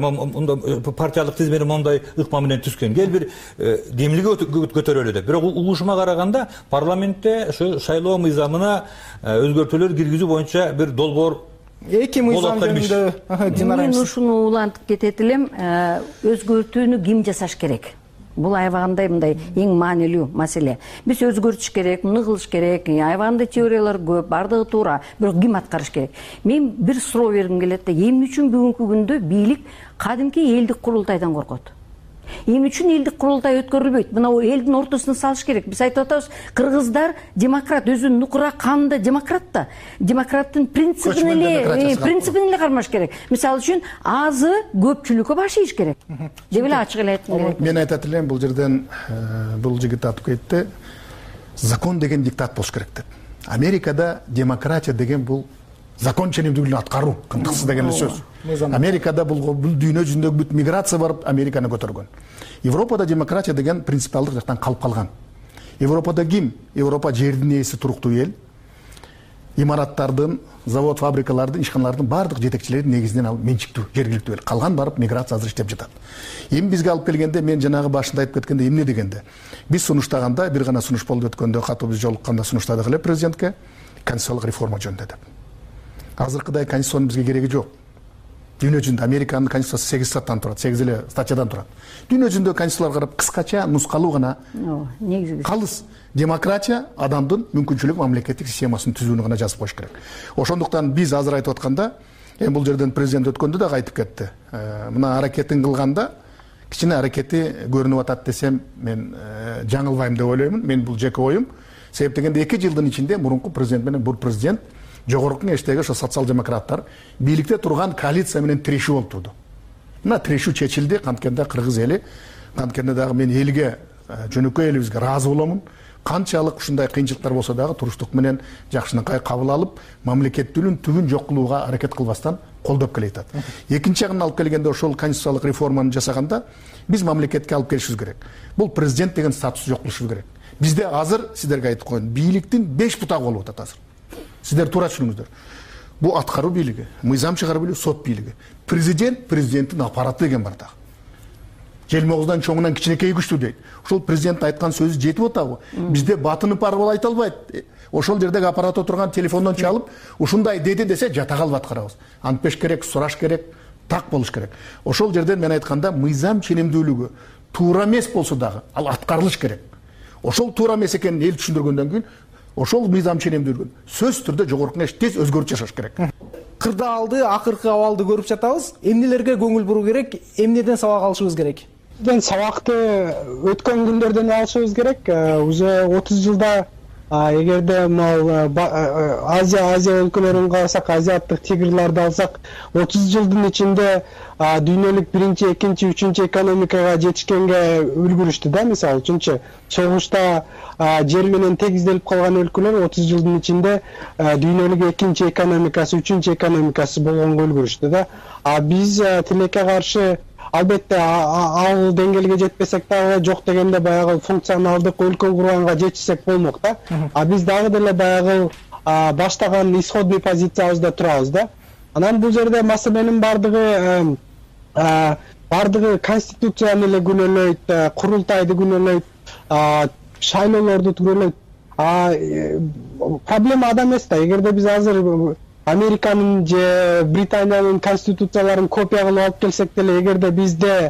Партиялык тизмени мондай ыкма менен түзгөн. Кел бир демилге көтөрөлү деп. Бирок угушума караганда парламентте ошо шайлоо мыйзамына өзгөртүүлөр киргизүү боюнча бир долбоор эки мыйзам жөнүндө мен ушуну улантып кетет элем. Өзгөртүүнү ким жасаш керек? Бул аябагандай мындай эң маанилүү маселе. Биз өзгөртүш керек, муну кылыш керек, аябагандай теориялар көп, бардыгы туура, бирок ким аткарыш керек? Мен бир суроо бергим келет да, эмне үчүн бүгүнкү күндө бийлик кадимки элдик курултайдан коркот? Эмне үчүн элдик курултай өткөрүлбөйт? Мына элдин ортосуна салыш керек. Биз айтып атабыз, кыргыздар демократ, өзүнүн нукура канында демократ да. Демократтын принцибин эле кармаш керек. Мисалы үчүн азы көпчүлүккө баш ийиш керек. Деп эле ачык эле айткым келет. Мен айтат элем, бул жерден бул жигит атып кетти. Закон деген диктат болуш керек деп. Америкада демократия деген бул закон ченемдүүлүгүн аткаруу, кымтыксыз деген сөз. Америкада бул дүйнө жүзүндөгү бүт миграция барып Американы көтөргөн. Европада демократия деген принципиалдык жактан калып калган. Европада ким? Европа жердин ээси туруктуу эл. имараттардын, завод, фабрикалардын, ишканалардын баардык жетекчилери негизинен ал менчиктүү, жергиликтүү. Калган барып миграция азыр иштеп жатат. Эми бизге алып келгенде, мен жанагы башында айтып кеткенде эмне дегенде, биз сунуштаганда, бир гана сунуш болду өткөндө, катуу биз жолукканда сунуштадык эле президентке конституциялык реформа жөнүндө деп. Азыркыдай конституциянын бизге кереги жок. Дүйнө жүзүндө Американын конституциясы 8 статтан турат, 8 эле статьядан турат. Дүйнө жүзүндө конституциялар карап кыскача нускалуу гана калыс. Демократия адамдын мүмкүнчүлүк мамлекеттик системасын түзүүнү гана жазып коюш керек. Ошондуктан биз азыр айтып атканда, эми бул жерден президент өткөндө да айтып кетти. Мына аракетин кылганда кичине аракети көрүнүп атат десем, мен жаңылбайм деп ойлоймун. Мен бул жеке оюм. Себеп дегенде 2 жылдын ичинде мурунку президент менен бул президент жогорку кеңештеги ошо социал-демократтар бийликте турган коалиция менен тирешүү болуп турду. Мына тирешүү чечилди, канткенде кыргыз эли, канткенде дагы мен элге, жөнөкөй элибизге ыраазы боломун. Канчалык ушундай кыйынчылыктар болсо дагы туруштук менен жакшынакай кабыл алып, мамлекеттүүлүгүн түбүн жок кылууга аракет кылбастан колдоп келатат. Экинчи жагын алып келгенде ошол конституциялык реформаны жасаганда биз мамлекетке алып келишибиз керек. Бул президент деген статус жок кылышыбыз керек. Бизде азыр сиздерге айтып коеюн, бийликтин 5 бутагы болуп атат азыр. Сиздер туура түшүнүңүздөр. Бул аткаруу бийлиги, мыйзам чыгаруу бийлиги, сот бийлиги. Президент, президенттин аппараты деген бар дагы. Желмогуздан чоңунан кичинекей күчтүү дейт. Ошол президенттин айткан сөзү жетип атабы? Бизде батынып барып айта албайт. Ошол жердеги аппарат отурган телефондон чалып, ушундай деди десе жата калып аткарабыз. Антпеш керек, сураш керек, так болуш керек. Ошол жерден мен айтканда мыйзам ченемдүүлүгү туура эмес болсо дагы ал аткарылыш керек. Ошол туура эмес экенин эл түшүндүргөндөн кийин ошол мыйзам ченемдүүлүгүн сөзсүз түрдө жогорку кеңеш тез өзгөртүп жашаш керек. Кырдаалды, акыркы абалды көрүп жатабыз. Эмнелерге көңүл буруу керек? Эмнеден сабак алышыбыз керек? Сабакты өткөн күндөрдөн алышыбыз керек. Уже 30 жылда эгерде Азия өлкөлөрүн карасак, азиаттык тигрлерди алсак, 30 жылдын ичинде дүйнөлүк 1-чи, 2-чи, 3-чү экономикага жетишкенге үлгүрүштү да. Мисалы үчүнчү согушта жер менен тегизделип калган өлкөлөр 30 жылдын ичинде дүйнөлүк 2-чи экономикасы, 3-чү экономикасы болгонго үлгүрүштү да. Биз тилекке каршы албетте ал деңгээлге жетпесек дагы жок дегенде баягы функционалдык өлкө курганга жетишсек болмок да. Биз дагы деле баягы баштаган исходный позициябызда турабыз да. Анан бул жерде маселенин бардыгы конституцияны эле күнөөлөйт, курултайды күнөөлөйт, шайлоолорду күнөөлөйт. Проблема ада эмес да. Эгерде биз азыр Американын же Британиянын конституцияларын копия кылып алып келсек деле, эгерде бизде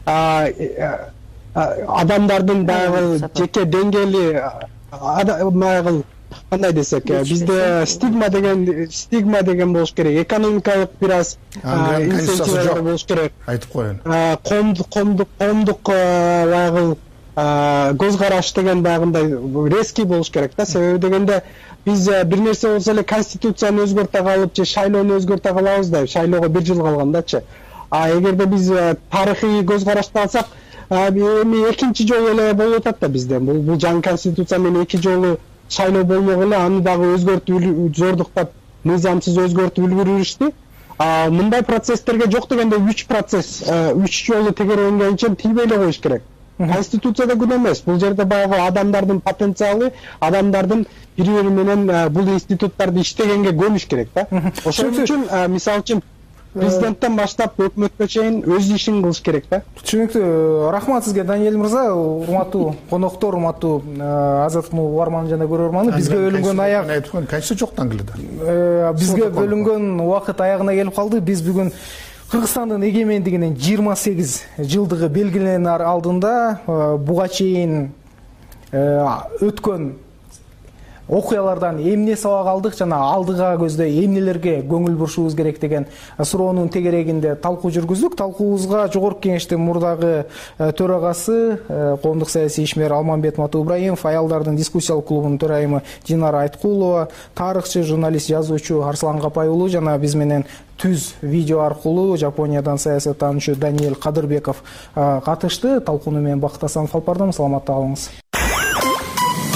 адамдардын баягы жеке деңгээли баягы кандай десек, бизде стигма деген болуш керек, экономикалык бир аз инцентивдер болуш керек. Айтып коеюн. Коомдук баягы көз караш деген баягындай резкий болуш керек да. Себеби дегенде биз бир нерсе болсо эле конституцияны өзгөртө калып же шайлоону өзгөртө калабыз да, шайлоого 1 жыл калгандачы. Эгерде биз тарыхый көз карашты алсак, эми экинчи жолу эле болуп атат да бизде. Бул жаңы конституция менен 2 жолу шайлоо болмок эле, аны дагы өзгөртүп зордуктап, мыйзамсыз өзгөртүп үлгүрүштү. Мындай процесстерге жок дегенде 3 процесс, 3 жолу тегереңгенче тийбей эле коюш керек. Конституцияда күнөө эмес. Бул жерде баягы адамдардын потенциалы, адамдардын бири-бири менен бул институттарды иштегенге көнүш керек да. Ошон үчүн мисалы үчүн президенттен баштап өкмөткө чейин өз ишин кылыш керек да. Түшүнүктүү. Рахмат сизге, Даниэль мырза. Урматтуу коноктор, урматтуу Азаттык угарман жана көрөрманы. Бизге бөлүнгөн аяк конституция жок таңгылда. Бизге бөлүнгөн убакыт аягына келип калды. Биз бүгүн Кыргызстандын эгемендигинин 28 жылдыгы белгиленер алдында буга чейин өткөн окуялардан эмне сабак алдык жана алдыга көздөй эмнелерге көңүл бурушубуз керек деген суроонун тегерегинде талкуу жүргүздүк. Талкуубузга Жогорку Кеңештин мурдагы төрагасы, коомдук саясий ишмер Алмамбет Матуу-Ибраимов, аялдардын дискуссиялык клубунун төрайымы Динара Айткулова, тарыхчы, журналист, жазуучу Арслан Капай уулу жана биз менен түз видео аркылуу Жапониядан саясаттануучу Даниэль Кадырбеков катышты. Талкууну мен Бакыт Асанов алып бардым. Саламатта калыңыз.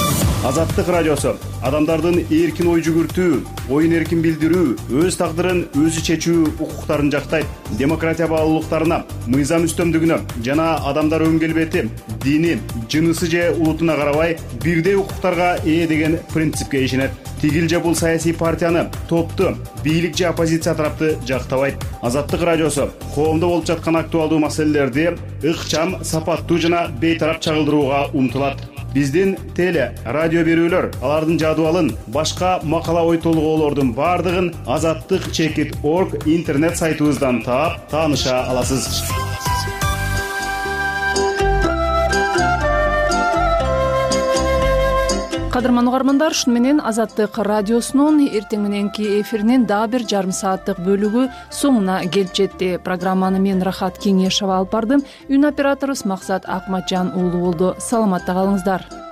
Азаттык радиосу адамдардын эркин ой жүгүртүү, оюн эркин билдирүү, өз тагдырын өзү чечүү укуктарын жактайт. Демократия баалуулуктарына, мыйзам үстөмдүгүнө жана адамдар өн келбети, дини, жынысы же улутуна карабай бирдей укуктарга ээ деген принципке ишенет. Тигил же бул саясий партияны, топту, бийлик же оппозиция тарапты жактабайт. Азаттык радиосу коомдо болуп жаткан актуалдуу маселелерди ыкчам, сапаттуу жана бейтарап чагылдырууга умтулат. Биздин теле, радио берүүлөр, алардын жадыбалын, башка макала ой толгоолордун бардыгын azattik.org интернет сайтыбыздан таап, тааныша аласыз. Кадырман угармандар, шуну менен Азаттык радиосунун эртең мененки эфиринин дагы бир жарым сааттык бөлүгү соңуна келип жетти. Программаны мен Рахат Кеңешова алып бардым. Үн операторубуз Максат Акматжан уулу болду. Саламатта калыңыздар.